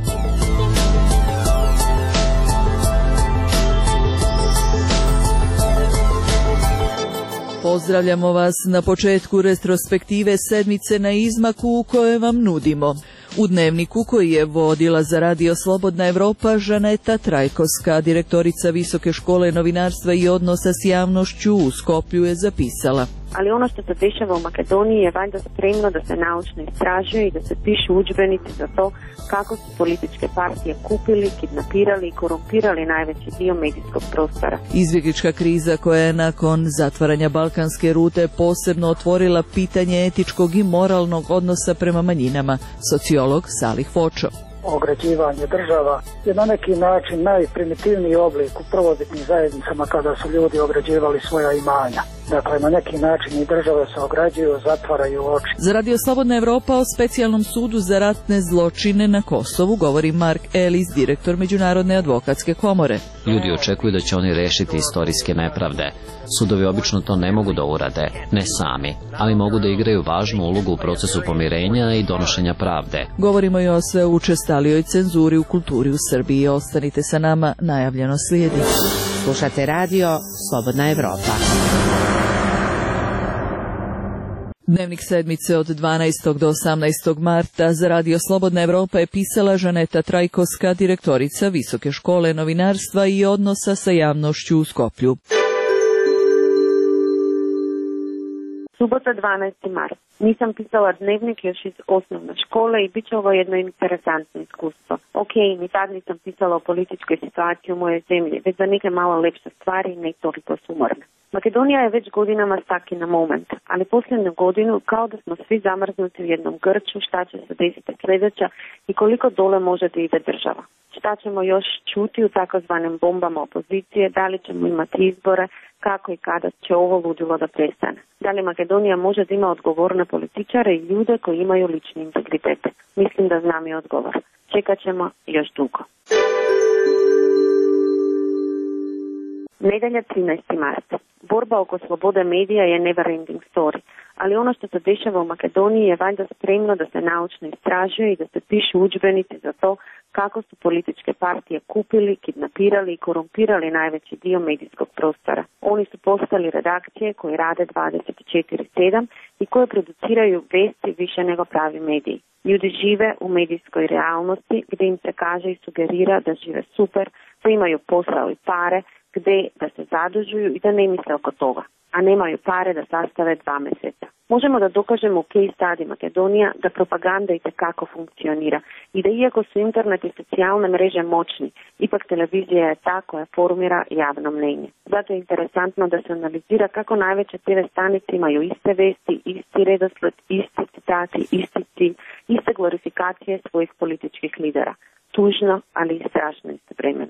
Pozdravljamo vas na početku retrospektive sedmice na izmaku koje vam nudimo. U dnevniku koji je vodila za Radio Slobodna Evropa Žaneta Trajkovska, direktorica Visoke škole novinarstva i odnosa s javnošću u Skoplju, je zapisala: ali ono što se dešava u Makedoniji je valjda spremno da se naučno istražuje i da se pišu udžbenici za to kako su političke partije kupili, kidnapirali i korumpirali najveći dio medijskog prostora. Izbjeglička kriza koja je nakon zatvaranja balkanske rute posebno otvorila pitanje etičkog i moralnog odnosa prema manjinama, sociolog Salih Fočo. Ograđivanje država je na neki način najprimitivniji oblik u prvobitnim zajednicama kada su ljudi ograđivali svoja imanja. Dakle, na neki način i države se ograđuju, zatvaraju oči. Za Radio Slobodna Evropa o specijalnom sudu za ratne zločine na Kosovu govori Mark Ellis, direktor Međunarodne advokatske komore. Ljudi očekuju da će oni rešiti istorijske nepravde. Sudovi obično to ne mogu da urade, ne sami, ali mogu da igraju važnu ulogu u procesu pomirenja i donošenja pravde. Govorimo i o sve učestalijoj cenzuri u kulturi u Srbiji. Ostanite sa nama, najavljeno slijedi. Slušate Radio Slobodna Evropa. Dnevnik sedmice od 12. do 18. marta za Radio Slobodna Evropa je pisala Žaneta Trajkovska, direktorica Visoke škole novinarstva i odnosa sa javnošću u Skoplju. Subota 12. mart. Nisam pisala dnevnik još iz osnovne škole i bit će ovo jedno interesantno iskustvo. Ok, ni tad nisam pisala o političkoj situaciji u mojoj zemlji, već za neke malo lepše stvari, ne toliko sumorne. Makedonija je već godinama stuck in a moment, ali posljednju godinu kao da smo svi zamrznuti u jednom grču, šta će se desiti sljedeća i koliko dole može da ide država. Šta ćemo još čuti u takozvanim bombama opozicije, da li ćemo imati izbore, kako i kada će ovo ludilo da prestane. Da li Makedonija može da ima odgovorne političare i ljude koji imaju lični integritet? Mislim da znam i odgovor. Čekat ćemo još dugo. Nedelja 13. mart. Borba oko slobode medija je never ending story, ali ono što se dešava u Makedoniji je valjda spremno da se naučno istražuje i da se pišu udžbenici za to kako su političke partije kupili, kidnapirali i korumpirali najveći dio medijskog prostora. Oni su postali redakcije koje rade 24/7 i koje produciraju vesti više nego pravi mediji. Ljudi žive u medijskoj realnosti gdje im se kaže i sugerira da žive super, da imaju posao i pare, gdje da se zadužuju i da ne misle oko toga, a nemaju pare da sastave 2 mjeseca. Možemo da dokažemo u case study Makedonija da propaganda itekako funkcionira i da iako su internet i socijalne mreže moćni, ipak televizija je ta koja formira javno mnenje. Zato je interesantno da se analizira kako najveće TV stanice imaju iste vesti, isti redosled, isti citati, isti cilj, iste glorifikacije svojih političkih lidera. Tužno, ali i strašno istovremeno.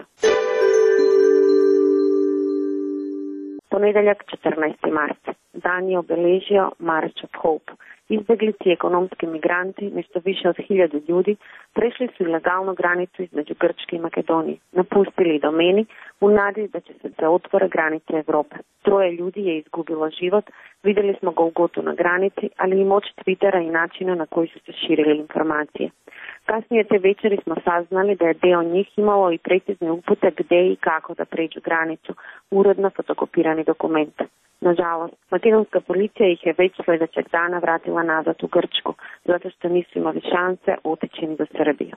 Ponedeljak 14. mart. Dan je obeležio March of Hope. Izbjeglici i ekonomski migranti, nešto više od 1000 ljudi, prešli su ilegalno granicu između Grčke i Makedonije, napustili domeni u nadi da će se otvore granice Evrope. 3 ljudi je izgubilo život, vidjeli smo ga u gotu na granici, ali i moć Twittera i načina na koji su se širile informacije. Kasnije te večeri smo saznali da je deo njih imalo i precizne upute gdje i kako da pređu granicu, uredno fotokopirani dokument. Nažalost, makedonska policija ih je već sljedećeg dana vratila nazad u Grčku, zato što nisu imali šanse otići ni do Srbije.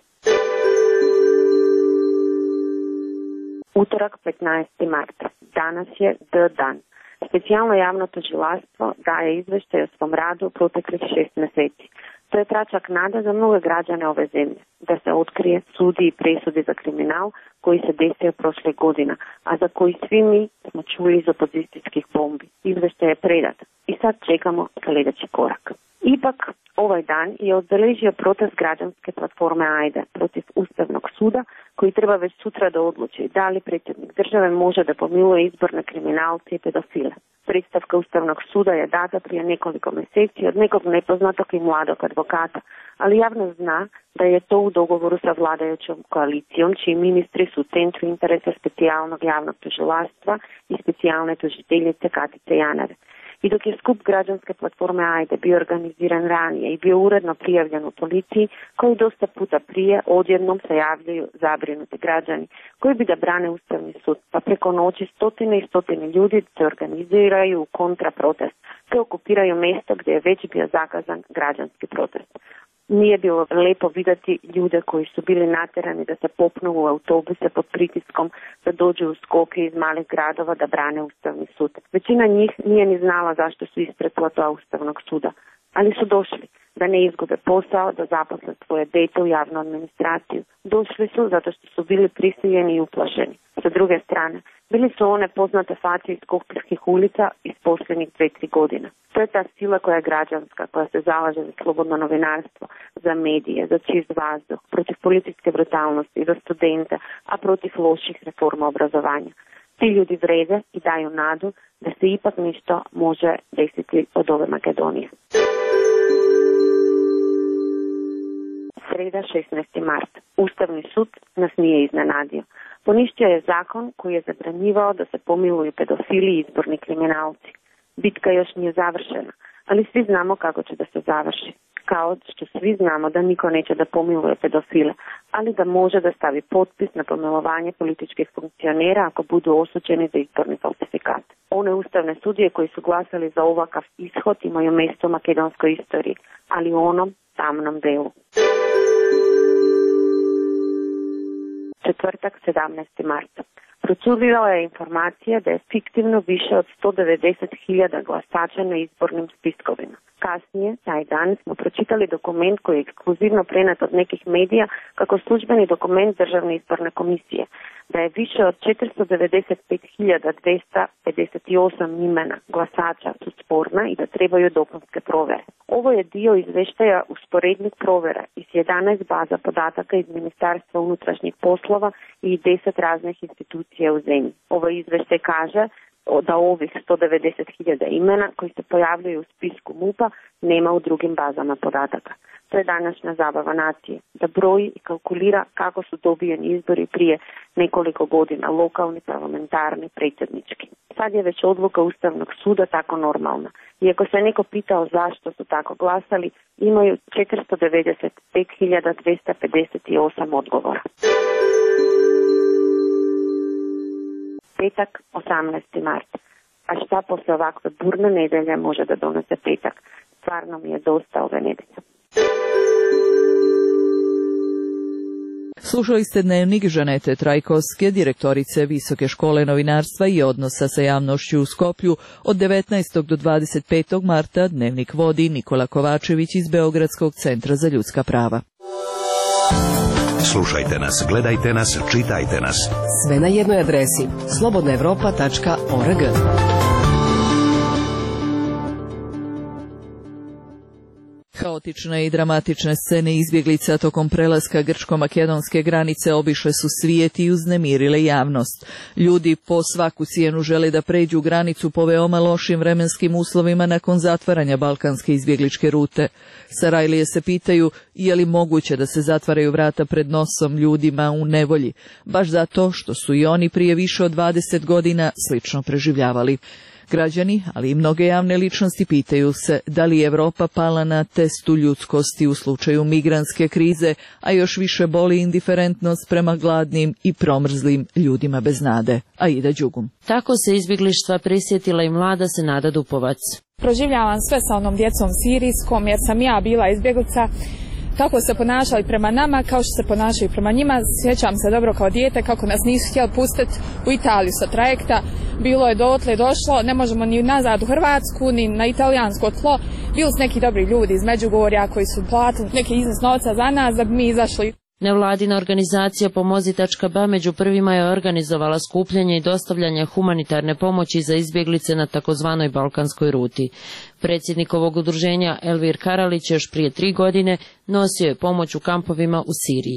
Utorak 15. marta. Danas je dan. Specijalno javno tužilaštvo daje izvještaj o svom radu u proteklih 6 mjeseci. To je tračak nada za mnoge građane ove zemlje, da se otkrije, sudi i presudi za kriminal koji se desio prošle godina, a za koji svi mi smo čuli iz opozicijskih bombi. Izvještaj je predat i sad čekamo sljedeći korak. Ipak, ovaj dan je obeležio protest građanske platforme AJDE protiv Ustavnog suda, koji treba već sutra da odluči da li predsjednik države može da pomiluje izborne kriminalce i pedofile. Predstavka Ustavnog suda je data prije nekoliko mjeseci od nekog nepoznatog i mladog advokata, ali javno zna da je to u dogovoru sa vladajućom koalicijom, čiji ministri su u centru interesa specijalnog javnog tužilaštva i specijalne tužiteljice Katice Janare. I dok je skup građanske platforme Ajde bio organiziran ranije i bio uredno prijavljen u policiji, koji dosta puta prije odjednom se javljaju zabrinuti građani koji bi da brane Ustavni sud, pa preko noći stotine i stotine ljudi se organiziraju u kontraprotest, te okupiraju mjesto gdje je već bio zakazan građanski protest. Nije bilo lepo vidjeti ljude koji su bili natjerani da se popnu u autobuse pod pritiskom, da dođu u skoke iz malih gradova da brane Ustavni sud. Većina njih nije ni znala zašto su ispred platoa Ustavnog suda, ali su došli da ne izgube posao, da zaposle svoje dete u javnu administraciju. Došli su zato što su bili prisiljeni i uplašeni. Sa druge strane, bili su one poznate face iz Skopljskih ulica iz posljednjih 2-3 godina. To je ta sila koja je građanska, koja se zalaže za slobodno novinarstvo, za medije, za čist vazduh, protiv političke brutalnosti, za studente, a protiv loših reforma obrazovanja. Ti ljudi vrede i daju nadu da se ipak nešto može desiti od ove Makedonije. Sreda 16. mart. Ustavni sud nas nije iznenadio. Poništio je zakon koji je zabranjivao da se pomiluju pedofili i izborni kriminalci. Bitka još nije završena, ali svi znamo kako će da se završi. Kao što svi znamo da niko neće da pomiluje pedofile, ali da može da stavi potpis na pomilovanje političkih funkcionera ako budu osuđeni za izborni falsifikat. One ustavne sudije koji su glasali za ovakav ishod imaju mjesto u makedonskoj istoriji, ali u onom tamnom delu. Četvrtak 17. marta. Procurila je informacija da je fiktivno više od 190.000 glasača na izbornim spiskovima. Kasnije, taj dan, smo pročitali dokument koji je ekskluzivno prenet od nekih medija kako službeni dokument Državne izborne komisije, da je više od 495.258 imena glasača su sporna i da trebaju dopunske provere. Ovo je dio izveštaja usporednih provera iz 11 baza podataka iz Ministarstva unutrašnjih poslova i 10 raznih institucija u zemlji. Ovo izveštaj kaže da ovih 190.000 imena koji se pojavljaju u spisku MUP-a nema u drugim bazama podataka. To je današnja zabava nacije, da broji i kalkulira kako su dobijeni izbori prije nekoliko godina, lokalni, parlamentarni, predsjednički. Sad je već odluka Ustavnog suda tako normalna. Iako se neko pitao zašto su tako glasali, imaju 495.258 odgovora. Petak, 18. mart. A šta posle ovakve burne nedelje može da donese petak? Stvarno mi je dosta ove nedelje. Slušali ste dnevnik Žanete Trajkovske, direktorice Visoke škole novinarstva i odnosa sa javnošću u Skoplju. Od 19. do 25. marta dnevnik vodi Nikola Kovačević iz Beogradskog centra za ljudska prava. Slušajte nas, gledajte nas, čitajte nas. Sve na jednoj adresi slobodnaevropa.org. Haotične i dramatične scene izbjeglica tokom prelaska grčko-makedonske granice obišle su svijet i uznemirile javnost. Ljudi po svaku cijenu žele da pređu granicu po veoma lošim vremenskim uslovima nakon zatvaranja balkanske izbjegličke rute. Sarajlije se pitaju je li moguće da se zatvaraju vrata pred nosom ljudima u nevolji, baš zato što su i oni prije više od 20 godina slično preživljavali. Građani, ali i mnoge javne ličnosti pitaju se da li je Evropa pala na testu ljudskosti u slučaju migrantske krize, a još više boli indiferentnost prema gladnim i promrzlim ljudima bez nade. Aida Đugum. Tako se izbjeglištva prisjetila i mlada Senada Dupovac. Proživljavam sve sa onom djecom sirijskom jer sam ja bila izbjeglica. Kako se ponašali prema nama, kao što se ponašaju prema njima. Sjećam se dobro kao dijete kako nas nisu htjeli pustiti u Italiju sa trajekta. Bilo je dotle došlo, ne možemo ni nazad u Hrvatsku, ni na italijansko tlo. Bili su neki dobri ljudi iz Međugorja koji su platili neki iznos novca za nas da bi mi izašli. Nevladina organizacija Pomozi.ba među prvima je organizovala skupljanje i dostavljanje humanitarne pomoći za izbjeglice na takozvanoj balkanskoj ruti. Predsjednik ovog udruženja Elvir Karalić još prije 3 godine nosio je pomoć u kampovima u Siriji.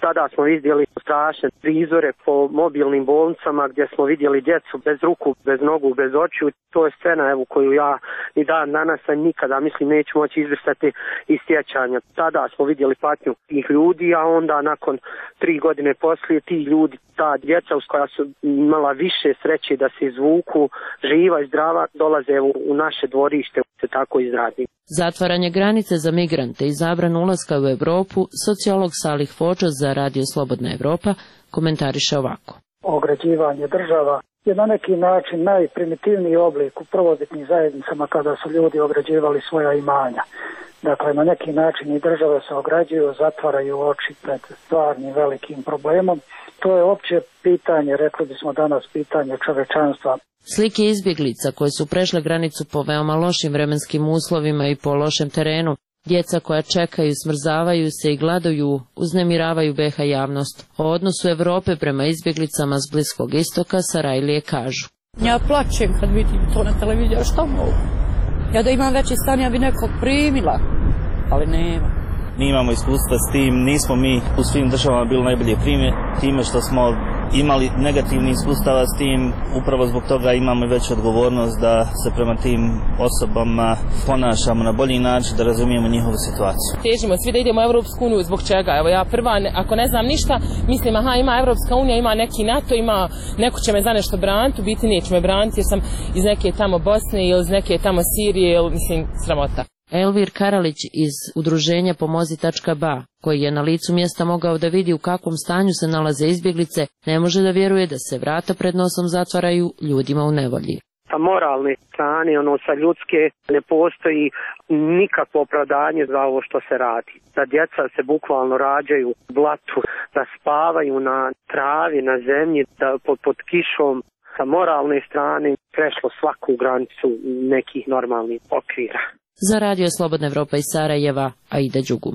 Sada smo vidjeli strašne prizore po mobilnim bolnicama gdje smo vidjeli djecu bez ruku, bez nogu, bez očiju. To je scena koju ja ni dan danas nikada neću moći izbrisati iz sjećanja. Tada smo vidjeli patnju tih ljudi, a onda nakon 3 godine poslije ti ljudi, ta djeca koja su imala više sreće da se izvuku živa i zdrava, dolaze u naše dvorište, se tako izradi. Zatvaranje granice za migrante i zabranu ulaska u Europu, sociolog Salih Fočos za Radio Slobodna Evropa komentariše ovako. Ograđivanje država je na neki način najprimitivniji oblik u prvobitnim zajednicama kada su ljudi ograđivali svoja imanja. Dakle, na neki način i države se ograđuju, zatvaraju oči pred stvarnim velikim problemom. To je opće pitanje, rekli bismo danas, pitanje čovečanstva. Slike izbjeglica koje su prešle granicu po veoma lošim vremenskim uslovima i po lošem terenu, djeca koja čekaju, smrzavaju se i gladuju, uznemiravaju BiH javnost. O odnosu Europe prema izbjeglicama s Bliskog istoka Sarajlije kažu. Ja plačem kad vidim to na televiziji, što mogu? Ja da imam veći stan, ja bi nekog primila, ali nema. Mi imamo iskustva s tim, nismo mi u svim državama bili najbolje primjer, time što smo imali negativni iskustava s tim, upravo zbog toga imamo veću odgovornost da se prema tim osobama ponašamo na bolji način, da razumijemo njihovu situaciju. Težimo svi da idemo u Europsku uniju, zbog čega? Evo ja prva, ako ne znam ništa, mislim ima Europska unija, ima neki NATO, ima neko će me za nešto braniti, u biti neće me braniti jer sam iz neke tamo Bosne ili iz neke tamo Sirije, ili mislim sramota. Elvir Karalić iz udruženja Pomozi.ba, koji je na licu mjesta mogao da vidi u kakvom stanju se nalaze izbjeglice, ne može da vjeruje da se vrata pred nosom zatvaraju ljudima u nevolji. Sa moralne strane, sa ljudske, ne postoji nikakvo opravdanje za ovo što se radi. Da djeca se bukvalno rađaju u blatu, da spavaju na travi, na zemlji, da pod kišom. Sa moralne strane prešlo svaku granicu nekih normalnih okvira. Za Radio Slobodna Evropa iz Sarajeva, Aida Đugum.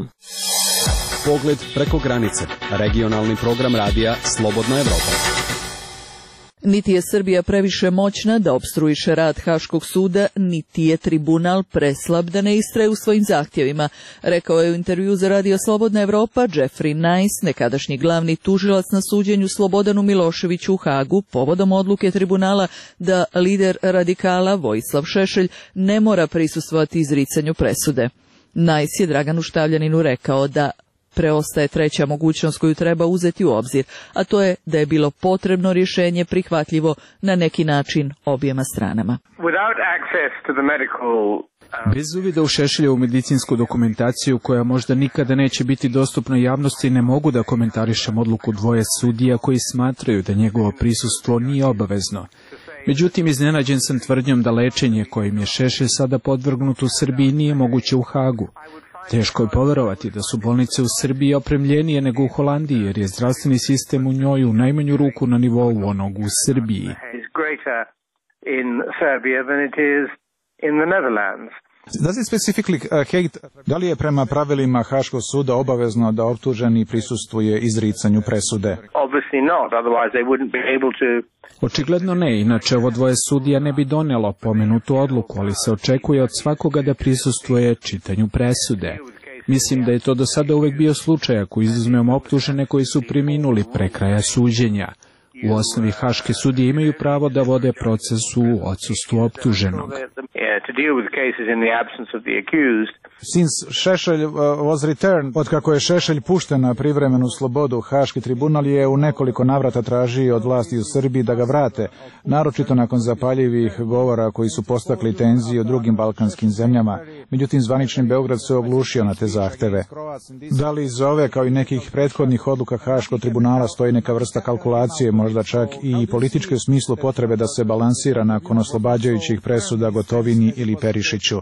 Pogled preko granice. Regionalni program radija Slobodna Evropa. Niti je Srbija previše moćna da opstruiše rad Haškog suda, niti je tribunal preslab da ne istraje u svojim zahtjevima, rekao je u intervju za Radio Slobodna Evropa Jeffrey Nice, nekadašnji glavni tužilac na suđenju Slobodanu Miloševiću u Hagu, povodom odluke tribunala da lider radikala Vojislav Šešelj ne mora prisustvovati izricanju presude. Nice je Draganu Štavljaninu rekao da preostaje treća mogućnost koju treba uzeti u obzir, a to je da je bilo potrebno rješenje prihvatljivo na neki način objema stranama. Bez uvida u Šešeljevu medicinsku dokumentaciju, koja možda nikada neće biti dostupna javnosti, ne mogu da komentarišem odluku dvoje sudija koji smatraju da njegovo prisustvo nije obavezno. Međutim, iznenađen sam tvrdnjom da lečenje kojim je Šešelj sada podvrgnut u Srbiji nije moguće u Hagu. Teško je poverovati da su bolnice u Srbiji opremljenije nego u Holandiji, jer je zdravstveni sistem u njoj u najmanju ruku na nivou onog u Srbiji. Da li je prema pravilima Haškog suda obavezno da optuženi prisustvuje izricanju presude? Očigledno ne, inače ovo dvoje sudija ne bi donijelo pomenutu odluku, ali se očekuje od svakoga da prisustvuje čitanju presude. Mislim da je to do sada uvek bio slučaj ako izuzmemo optužene koji su preminuli pre kraja suđenja. U osnovi haške sudije imaju pravo da vode proces u odsustvu optuženog. Otkako je Šešelj pušten na privremenu slobodu, Haški tribunal je u nekoliko navrata tražio od vlasti u Srbiji da ga vrate, naročito nakon zapaljivih govora koji su postakli tenzije u drugim balkanskim zemljama. Međutim, zvanični Beograd se oglušio na te zahteve. Da li iz ove, kao i nekih prethodnih odluka Haškog tribunala, stoji neka vrsta kalkulacije, možda čak i političke u smislu potrebe da se balansira nakon oslobađajućih presuda Gotovini ili Perišiću?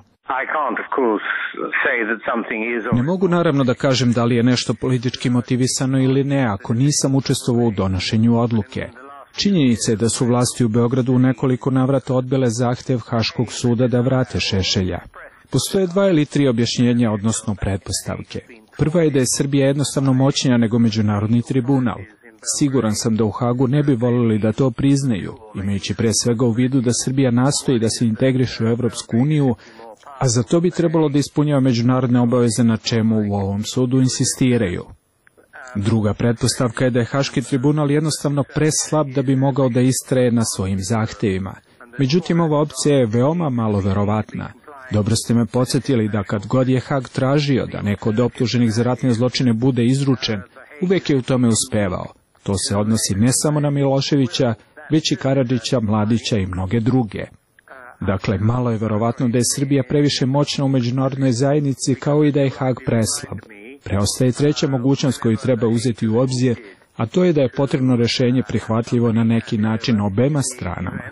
Ne mogu naravno da kažem da li je nešto politički motivisano ili ne, ako nisam učestvovao u donošenju odluke. Činjenica je da su vlasti u Beogradu u nekoliko navrata odbile zahtev Haškog suda da vrate Šešelja. Postoje 2 ili 3 objašnjenja, odnosno pretpostavke. Prva je da je Srbija jednostavno moćnija nego međunarodni tribunal. Siguran sam da u Hagu ne bi voljeli da to priznaju, imajući pre svega u vidu da Srbija nastoji da se integriše u Evropsku uniju, a za to bi trebalo da ispunjava međunarodne obaveze na čemu u ovom sudu insistiraju. Druga pretpostavka je da je Haški tribunal jednostavno preslab da bi mogao da istraje na svojim zahtevima. Međutim, ova opcija je veoma malo verovatna. Dobro ste me podsjetili da kad god je Hag tražio da neko od optuženih za ratne zločine bude izručen, uvek je u tome uspevao. To se odnosi ne samo na Miloševića, već i Karadžića, Mladića i mnoge druge. Dakle, malo je verovatno da je Srbija previše moćna u međunarodnoj zajednici, kao i da je Hag preslab. Preostaje treća mogućnost koju treba uzeti u obzir, a to je da je potrebno rešenje prihvatljivo na neki način obema stranama.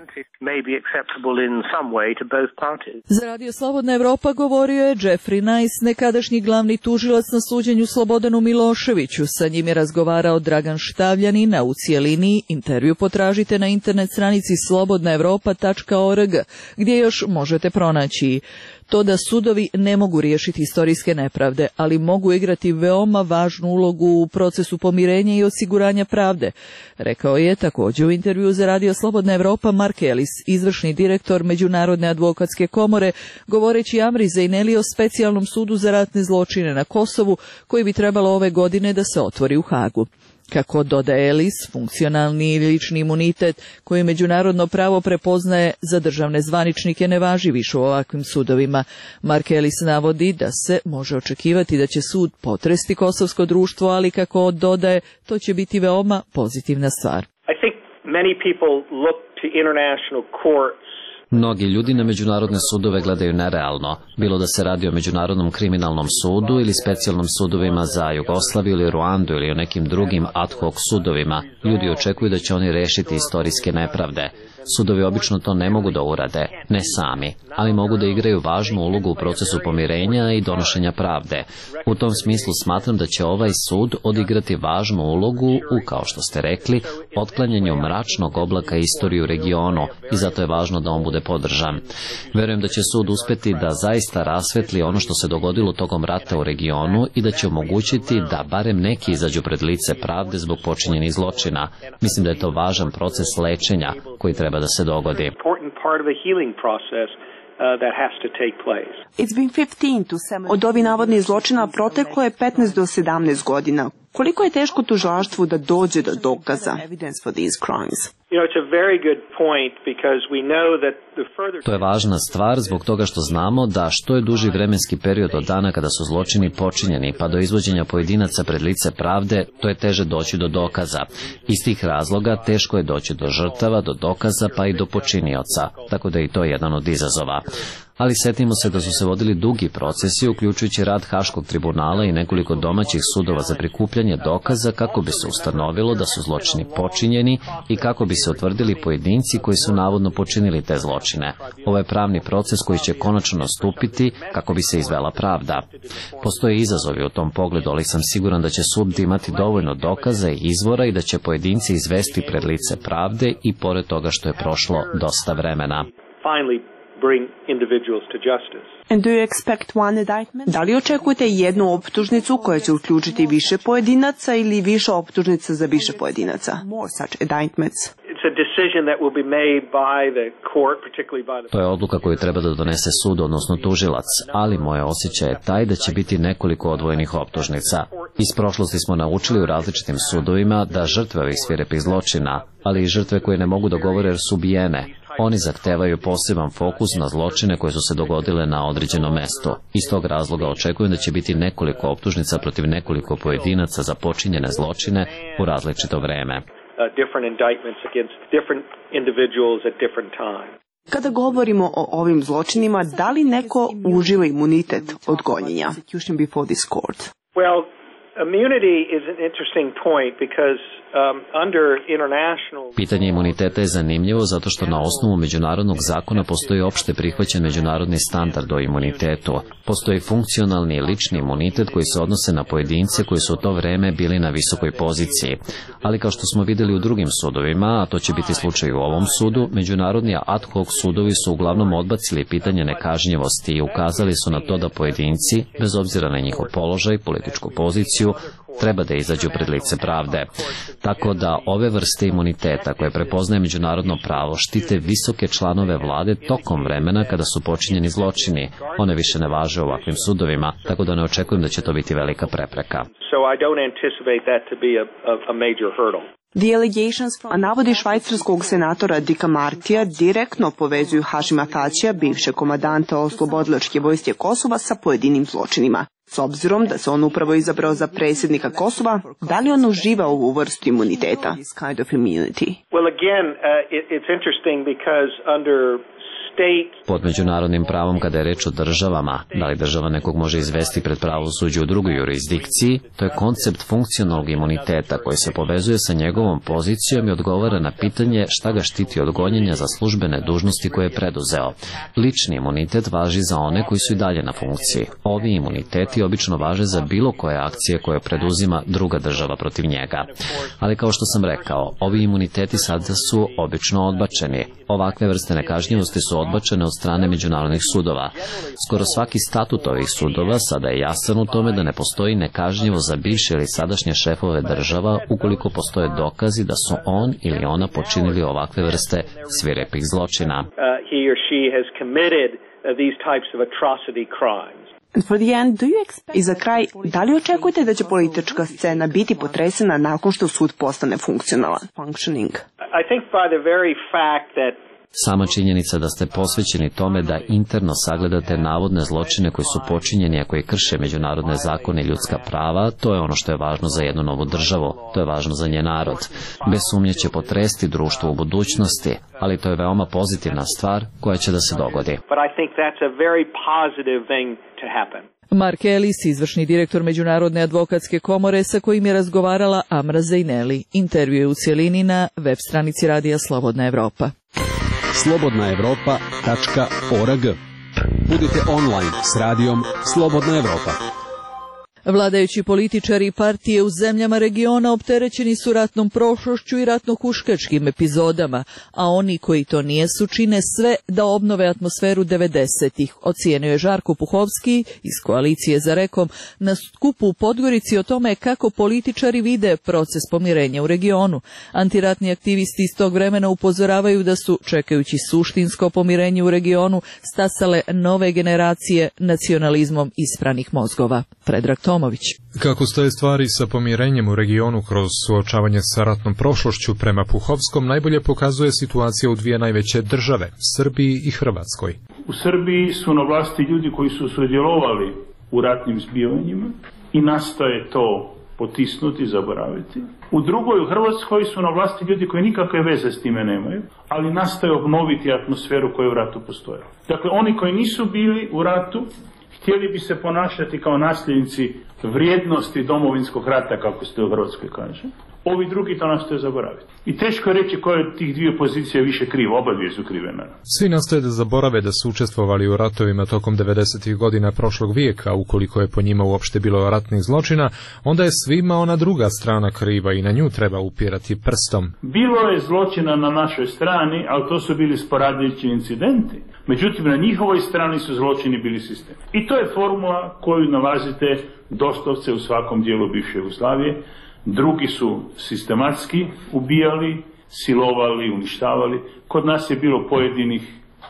Za Radio Slobodna Evropa govorio je Jeffrey Nice, nekadašnji glavni tužilac na suđenju Slobodanu Miloševiću. Sa njim je razgovarao Dragan Štavljanin, a u cijelini intervju potražite na internet stranici slobodnaevropa.org, gdje još možete pronaći to da sudovi ne mogu riješiti istorijske nepravde, ali mogu igrati veoma važnu ulogu u procesu pomirenja i osiguranja pravde, rekao je također u intervju za Radio Slobodna Evropa Mark Ellis, izvršni direktor Međunarodne advokatske komore, govoreći Amri Zejneli o specijalnom sudu za ratne zločine na Kosovu, koji bi trebalo ove godine da se otvori u Hagu. Kako dodaje Ellis, funkcionalni i lični imunitet koji međunarodno pravo prepoznaje za državne zvaničnike ne važi više u ovakvim sudovima. Mark Ellis navodi da se može očekivati da će sud potresti kosovsko društvo, ali kako dodaje, to će biti veoma pozitivna stvar. Mnogi ljudi na međunarodne sudove gledaju nerealno, bilo da se radi o Međunarodnom kriminalnom sudu ili specijalnom sudovima za Jugoslaviju ili Ruandu ili o nekim drugim ad hoc sudovima. Ljudi očekuju da će oni rešiti istorijske nepravde. Sudovi obično to ne mogu da urade, ne sami, ali mogu da igraju važnu ulogu u procesu pomirenja i donošenja pravde. U tom smislu smatram da će ovaj sud odigrati važnu ulogu u, kao što ste rekli, otklanjanju mračnog oblaka istorije u regionu i zato je važno da on bude podržan. Verujem da će sud uspeti da zaista rasvetli ono što se dogodilo tokom rata u regionu i da će omogućiti da barem neki izađu pred lice pravde zbog počinjenih zločina. Mislim da je to važan proces lečenja koji treba da se dogodi. Od ovih navodnih zločina proteklo je 15 do 17 godina. Koliko je teško tužilaštvu da dođe do dokaza? To je važna stvar zbog toga što znamo da što je duži vremenski period od dana kada su zločini počinjeni pa do izvođenja pojedinaca pred lice pravde, to je teže doći do dokaza. Iz tih razloga teško je doći do žrtava, do dokaza pa i do počinioca, tako da je i to jedan od izazova. Ali setimo se da su se vodili dugi procesi, uključujući rad Haškog tribunala i nekoliko domaćih sudova za prikupljanje dokaza kako bi se ustanovilo da su zločini počinjeni i kako bi se utvrdili pojedinci koji su navodno počinili te zločine. Ovo je pravni proces koji će konačno nastupiti kako bi se izvela pravda. Postoje izazovi u tom pogledu, ali sam siguran da će sud imati dovoljno dokaza i izvora i da će pojedinci izvesti pred lice pravde i pored toga što je prošlo dosta vremena. Da li očekujete jednu optužnicu koja će uključiti više pojedinaca ili više optužnica za više pojedinaca? To je odluka koju treba da donese sud, odnosno tužilac, ali moje osjećaj je taj da će biti nekoliko odvojenih optužnica. Iz prošlosti smo naučili u različitim sudovima da žrtve ovih svirepih zločina, ali i žrtve koje ne mogu da govore jer su ubijene, oni zahtevaju poseban fokus na zločine koje su se dogodile na određenom mestu. Iz tog razloga očekujem da će biti nekoliko optužnica protiv nekoliko pojedinaca za počinjene zločine u različito vreme. Kada govorimo o ovim zločinima, da li neko uživa imunitet od gonjenja? Pitanje imuniteta je zanimljivo zato što na osnovu međunarodnog zakona postoji opšte prihvaćen međunarodni standard o imunitetu. Postoji funkcionalni i lični imunitet koji se odnose na pojedince koji su u to vreme bili na visokoj poziciji. Ali kao što smo vidjeli u drugim sudovima, a to će biti slučaj u ovom sudu, međunarodni ad hoc sudovi su uglavnom odbacili pitanje nekažnjivosti i ukazali su na to da pojedinci, bez obzira na njihov položaj, političku poziciju, treba da izađu pred lice pravde. Tako da ove vrste imuniteta koje prepoznaje međunarodno pravo štite visoke članove vlade tokom vremena kada su počinjeni zločini. One više ne važe u ovakvim sudovima, tako da ne očekujem da će to biti velika prepreka. A navodi švajcarskog senatora Dicka Martija direktno povezuju Hašima Tačija, bivšeg komadanta Oslobodilačke vojske Kosova, sa pojedinim zločinima. S obzirom da se on upravo izabrao za predsjednika Kosova, da li on uživa ovu vrstu imuniteta? Pod međunarodnim pravom, kada je reč o državama, da li država nekog može izvesti pred pravosuđe u drugoj jurisdikciji, to je koncept funkcionalnog imuniteta koji se povezuje sa njegovom pozicijom i odgovara na pitanje šta ga štiti od gonjenja za službene dužnosti koje je preduzeo. Lični imunitet važi za one koji su i dalje na funkciji. Ovi imuniteti obično važe za bilo koje akcije koje preduzima druga država protiv njega. Ali kao što sam rekao, ovi imuniteti sada su obično odbačeni. Ovakve vrste nekažnjivosti su odbačene od strane međunarodnih sudova. Skoro svaki statut ovih sudova sada je jasan u tome da ne postoji nekažnjivost za bivše ili sadašnje šefove država ukoliko postoje dokazi da su on ili ona počinili ovakve vrste svirepih zločina. I za kraj, da li očekujete da će politička scena biti potresena nakon što sud postane funkcionalan? Sama činjenica da ste posvećeni tome da interno sagledate navodne zločine koji su počinjeni, a koji krše međunarodne zakone i ljudska prava, to je ono što je važno za jednu novu državu, to je važno za njen narod. Bez sumnje će potresti društvo u budućnosti, ali to je veoma pozitivna stvar koja će da se dogodi. Mark Ellis, izvršni direktor Međunarodne advokatske komore, sa kojim je razgovarala Amra Zejneli. Intervju je u cjelini na web stranici Radija Slobodna Evropa. slobodnaevropa.org. Budite online s radijom Slobodna Evropa. Vladajući političari i partije u zemljama regiona opterećeni su ratnom prošlošću i ratno-huškačkim epizodama, a oni koji to nijesu čine sve da obnove atmosferu 90-ih, ocijenio je Žarko Puhovski iz Koalicije za Rekom na skupu u Podgorici o tome kako političari vide proces pomirenja u regionu. Antiratni aktivisti iz tog vremena upozoravaju da su, čekajući suštinsko pomirenje u regionu, stasale nove generacije nacionalizmom ispranih mozgova. Predrag Tomović. Kako stoje stvari sa pomirenjem u regionu kroz suočavanje sa ratnom prošlošću, prema Puhovskom najbolje pokazuje situacija u dvije najveće države, Srbiji i Hrvatskoj. U Srbiji su na vlasti ljudi koji su sudjelovali u ratnim zbivanjima i nastoje to potisnuti, zaboraviti. U drugoj, u Hrvatskoj, su na vlasti ljudi koji nikakve veze s time nemaju, ali nastoje obnoviti atmosferu koja je u ratu postojala. Dakle, oni koji nisu bili u ratu htjeli bi se ponašati kao nasljednici vrijednosti domovinskog rata, kako se u Hrvatskoj kaže. Ovi drugi to nastoje zaboraviti. I teško je reći koja od tih dvije pozicije više kriva, oba dvije su krive. Svi nastoje da zaborave da su učestvovali u ratovima tokom 90. godina prošlog vijeka, ukoliko je po njima uopšte bilo ratnih zločina, onda je svima ona druga strana kriva i na nju treba upirati prstom. Bilo je zločina na našoj strani, ali to su bili sporadični incidenti. Međutim, na njihovoj strani su zločini bili sistem. I to je formula koju nalazite doslovce u svakom dijelu bivše Jugoslavije. Drugi su sistematski ubijali, silovali, uništavali. Kod nas je bilo pojedinih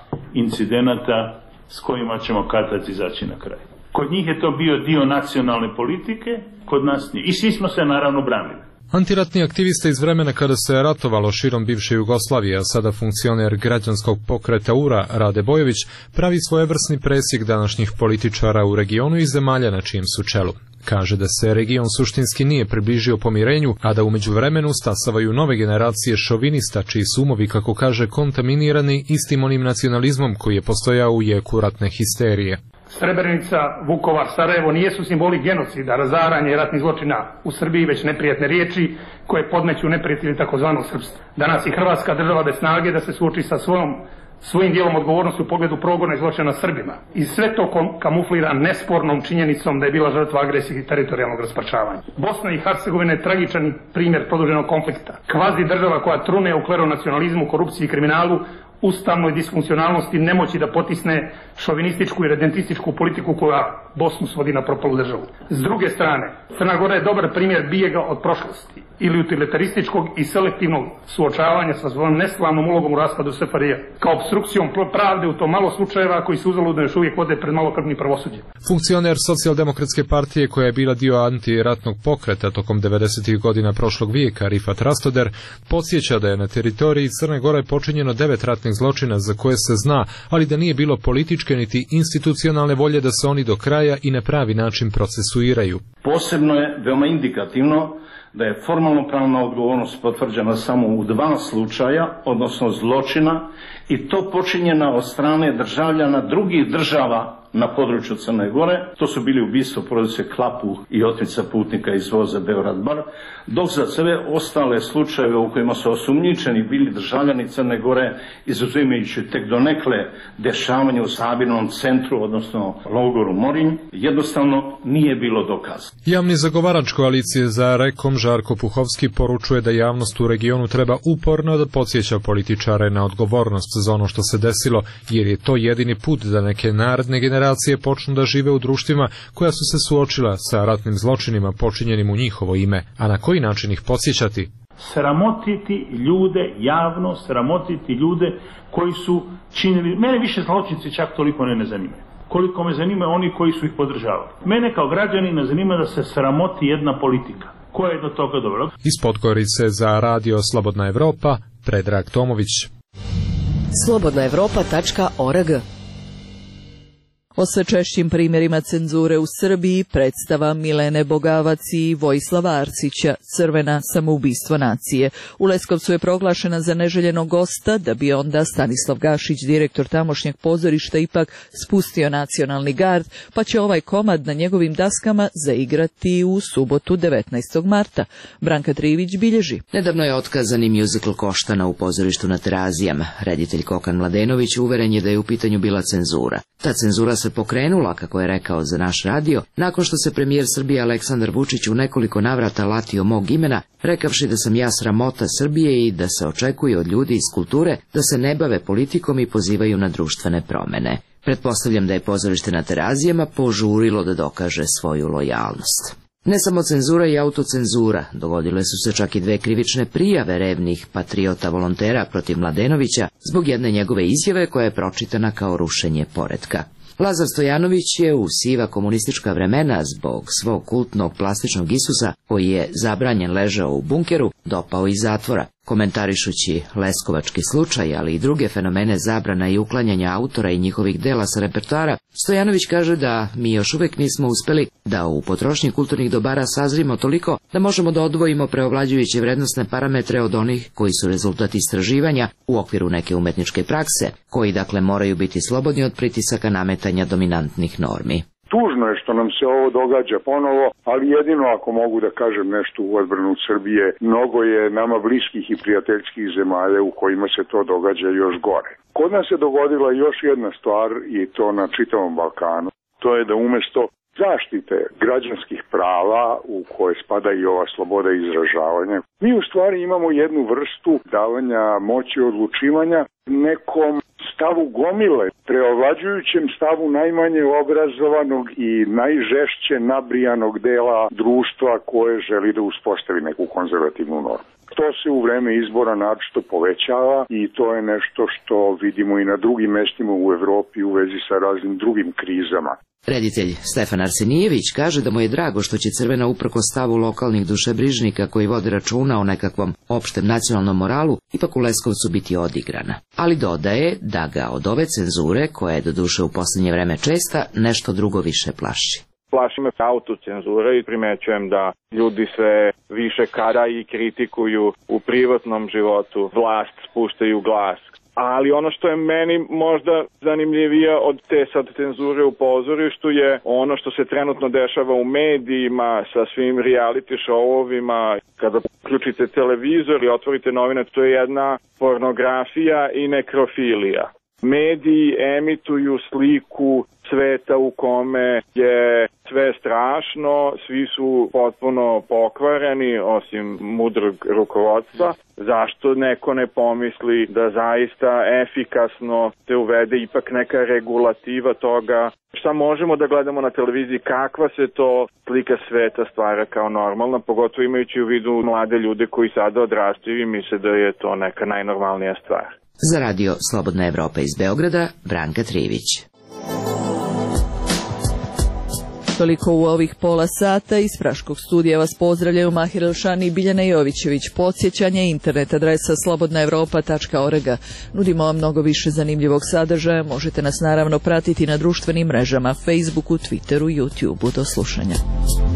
incidenata s kojima ćemo kad-tad izaći na kraj. Kod njih je to bio dio nacionalne politike, kod nas nije. I svi smo se naravno branili. Antiratni aktivista iz vremena kada se ratovalo širom bivše Jugoslavije, a sada funkcioner građanskog pokreta URA Rade Bojović, pravi svojevrsni presjek današnjih političara u regionu i zemalja na čijem su čelu. Kaže da se region suštinski nije približio pomirenju, a da u međuvremenu stasavaju nove generacije šovinista čiji su umovi, kako kaže, kontaminirani istim onim nacionalizmom koji je postojao u jeku ratne histerije. Srebrenica, Vukovar, Sarajevo nijesu simboli genocida, razaranja i ratnih zločina u Srbiji, već neprijatne riječi koje podmeću neprijatelji takozvanog srpstva. Danas i Hrvatska država bez snage da se suoči sa svojim dijelom odgovornosti u pogledu progona i zločina Srbima. I sve to kamuflira nespornom činjenicom da je bila žrtva agresije i teritorijalnog rasparčavanja. Bosna i Hercegovina je tragičan primjer produženog konflikta. Kvazi država koja trune u kleronacionalizmu, korupciji i kriminalu ustavnoj disfunkcionalnosti nemoći da potisne šovinističku i redentističku politiku koja Bosnu svodi na propalu državu. S druge strane, Crna Gora je dobar primjer bijega od prošlosti ili utilitarističkog i selektivnog suočavanja sa svojom neslavnom ulogom u raspadu SFRJ, kao obstrukcijom pravde u to malo slučajeva koji se uzaludno još uvijek vode pred malokrvnim pravosuđem. Funkcioner Socijaldemokratske partije, koja je bila dio antiratnog pokreta tokom 90. godina prošlog vijeka, Rifat Rastoder, podsjeća da je na teritoriji Crne Gore počinjeno 9 ratnih zločina za koje se zna, ali da nije bilo političke niti institucionalne volje da se oni do kraja i na pravi način procesuiraju. Posebno je veoma indikativno da je formalno pravna odgovornost potvrđena samo u 2 slučaja, odnosno zločina, i to počinjena od strane državljana drugih država na području Crne Gore. To su bili ubistvo porodice Klapuh i otmica putnika iz voza Beograd-Bar, dok za sve ostale slučajeve u kojima su osumnjičeni bili državljani Crne Gore, izuzimajući tek donekle dešavanje u Sabirnom centru, odnosno logoru Morinj, jednostavno nije bilo dokaza. Javni zagovarač koalicije za Rekom Žarko Puhovski poručuje da javnost u regionu treba uporno da podsjeća političare na odgovornost za ono što se desilo, jer je to jedini put da neke naredne generacije počnu da žive u društvima koja su se suočila sa ratnim zločinima počinjenim u njihovo ime, a na koji način ih podsjećati? Sramotiti ljude javno, sramotiti ljude koji su činili, mene više zločinci čak toliko ne zanimaju, koliko me zanima oni koji su ih podržavali. Mene kao građanina zanima da se sramoti jedna politika. Koja je do toga dobro? Iz Podgorice za radio Slobodna Evropa, Predrag Tomović. slobodnaevropa.org. O sve češćim primjerima cenzure u Srbiji predstava Milene Bogavac i Vojislava Arsića Crvena samoubistvo nacije. U Leskovcu je proglašena za neželjenog gosta, da bi onda Stanislav Gašić, direktor tamošnjeg pozorišta, ipak spustio nacionalni gard, pa će ovaj komad na njegovim daskama zaigrati u subotu 19. marta. Branka Trivić bilježi. Nedavno je otkazani mjuzikl Koštana u pozorištu na Terazijama. Reditelj Kokan Mladenović uveren je da je u pitanju bila cenzura. Ta cenzura se pokrenula, kako je rekao za naš radio, nakon što se premijer Srbije Aleksandar Vučić u nekoliko navrata latio mog imena, rekavši da sam ja sramota Srbije i da se očekuje od ljudi iz kulture da se ne bave politikom i pozivaju na društvene promene. Pretpostavljam da je pozorište na Terazijama požurilo da dokaže svoju lojalnost. Ne samo cenzura i autocenzura, dogodile su se čak i 2 krivične prijave revnih patriota volontera protiv Mladenovića zbog jedne njegove izjave koja je pročitana kao rušenje poretka. Lazar Stojanović je u siva komunistička vremena zbog svog kultnog plastičnog Isusa, koji je zabranjen ležao u bunkeru, dopao iz zatvora. Komentarišući leskovački slučaj, ali i druge fenomene zabrana i uklanjanja autora i njihovih dela sa repertoara, Stojanović kaže da mi još uvijek nismo uspjeli da u potrošnji kulturnih dobara sazrimo toliko da možemo da odvojimo preovlađujuće vrednostne parametre od onih koji su rezultat istraživanja u okviru neke umetničke prakse, koji dakle moraju biti slobodni od pritisaka nametanja dominantnih normi. Tužno je što nam se ovo događa ponovo, ali jedino ako mogu da kažem nešto u odbranu Srbije, mnogo je nama bliskih i prijateljskih zemalja u kojima se to događa još gore. Kod nas se dogodila još jedna stvar i to na čitavom Balkanu, to je da umesto zaštite građanskih prava u koje spada i ova sloboda izražavanja, mi u stvari imamo jednu vrstu davanja moći odlučivanja nekom stavu gomile, preovlađujućem stavu najmanje obrazovanog i najžešće nabrijanog dela društva koje želi da uspostavi neku konzervativnu normu. To se u vreme izbora naročito povećava i to je nešto što vidimo i na drugim mestima u Evropi u vezi sa raznim drugim krizama. Reditelj Stefan Arsenijević kaže da mu je drago što će Crvena uprkos stavu lokalnih dušebrižnika koji vode računa o nekakvom opštem nacionalnom moralu ipak u Leskovcu biti odigrana. Ali dodaje da ga od ove cenzure, koja je doduše u posljednje vreme česta, nešto drugo više plaši. Plaši me autocenzura i primećujem da ljudi sve više kada i kritikuju u privatnom životu, vlast spuštaju glas. Ali ono što je meni možda zanimljivije od te sad cenzure u pozorištu je ono što se trenutno dešava u medijima sa svim reality showovima. Kada uključite televizor ili otvorite novine, to je jedna pornografija i nekrofilija. Mediji emituju sliku sveta u kome je sve strašno. strašno, svi su potpuno pokvareni, osim mudrog rukovodstva. Zašto neko ne pomisli da zaista efikasno se uvede ipak neka regulativa toga šta možemo da gledamo na televiziji, kakva se to slika sveta stvara kao normalna, pogotovo imajući u vidu mlade ljude koji sada odrastaju i misle da je to neka najnormalnija stvar. Za radio Slobodna Evropa iz Beograda, Branka Trivić. Toliko u ovih pola sata. Iz Praškog studija vas pozdravljaju Mahir Elšani i Biljana Jovićević. Podsjećanje, internet adresa slobodnaevropa.org. Nudimo vam mnogo više zanimljivog sadržaja. Možete nas naravno pratiti na društvenim mrežama, Facebooku, Twitteru, YouTubeu. Do slušanja.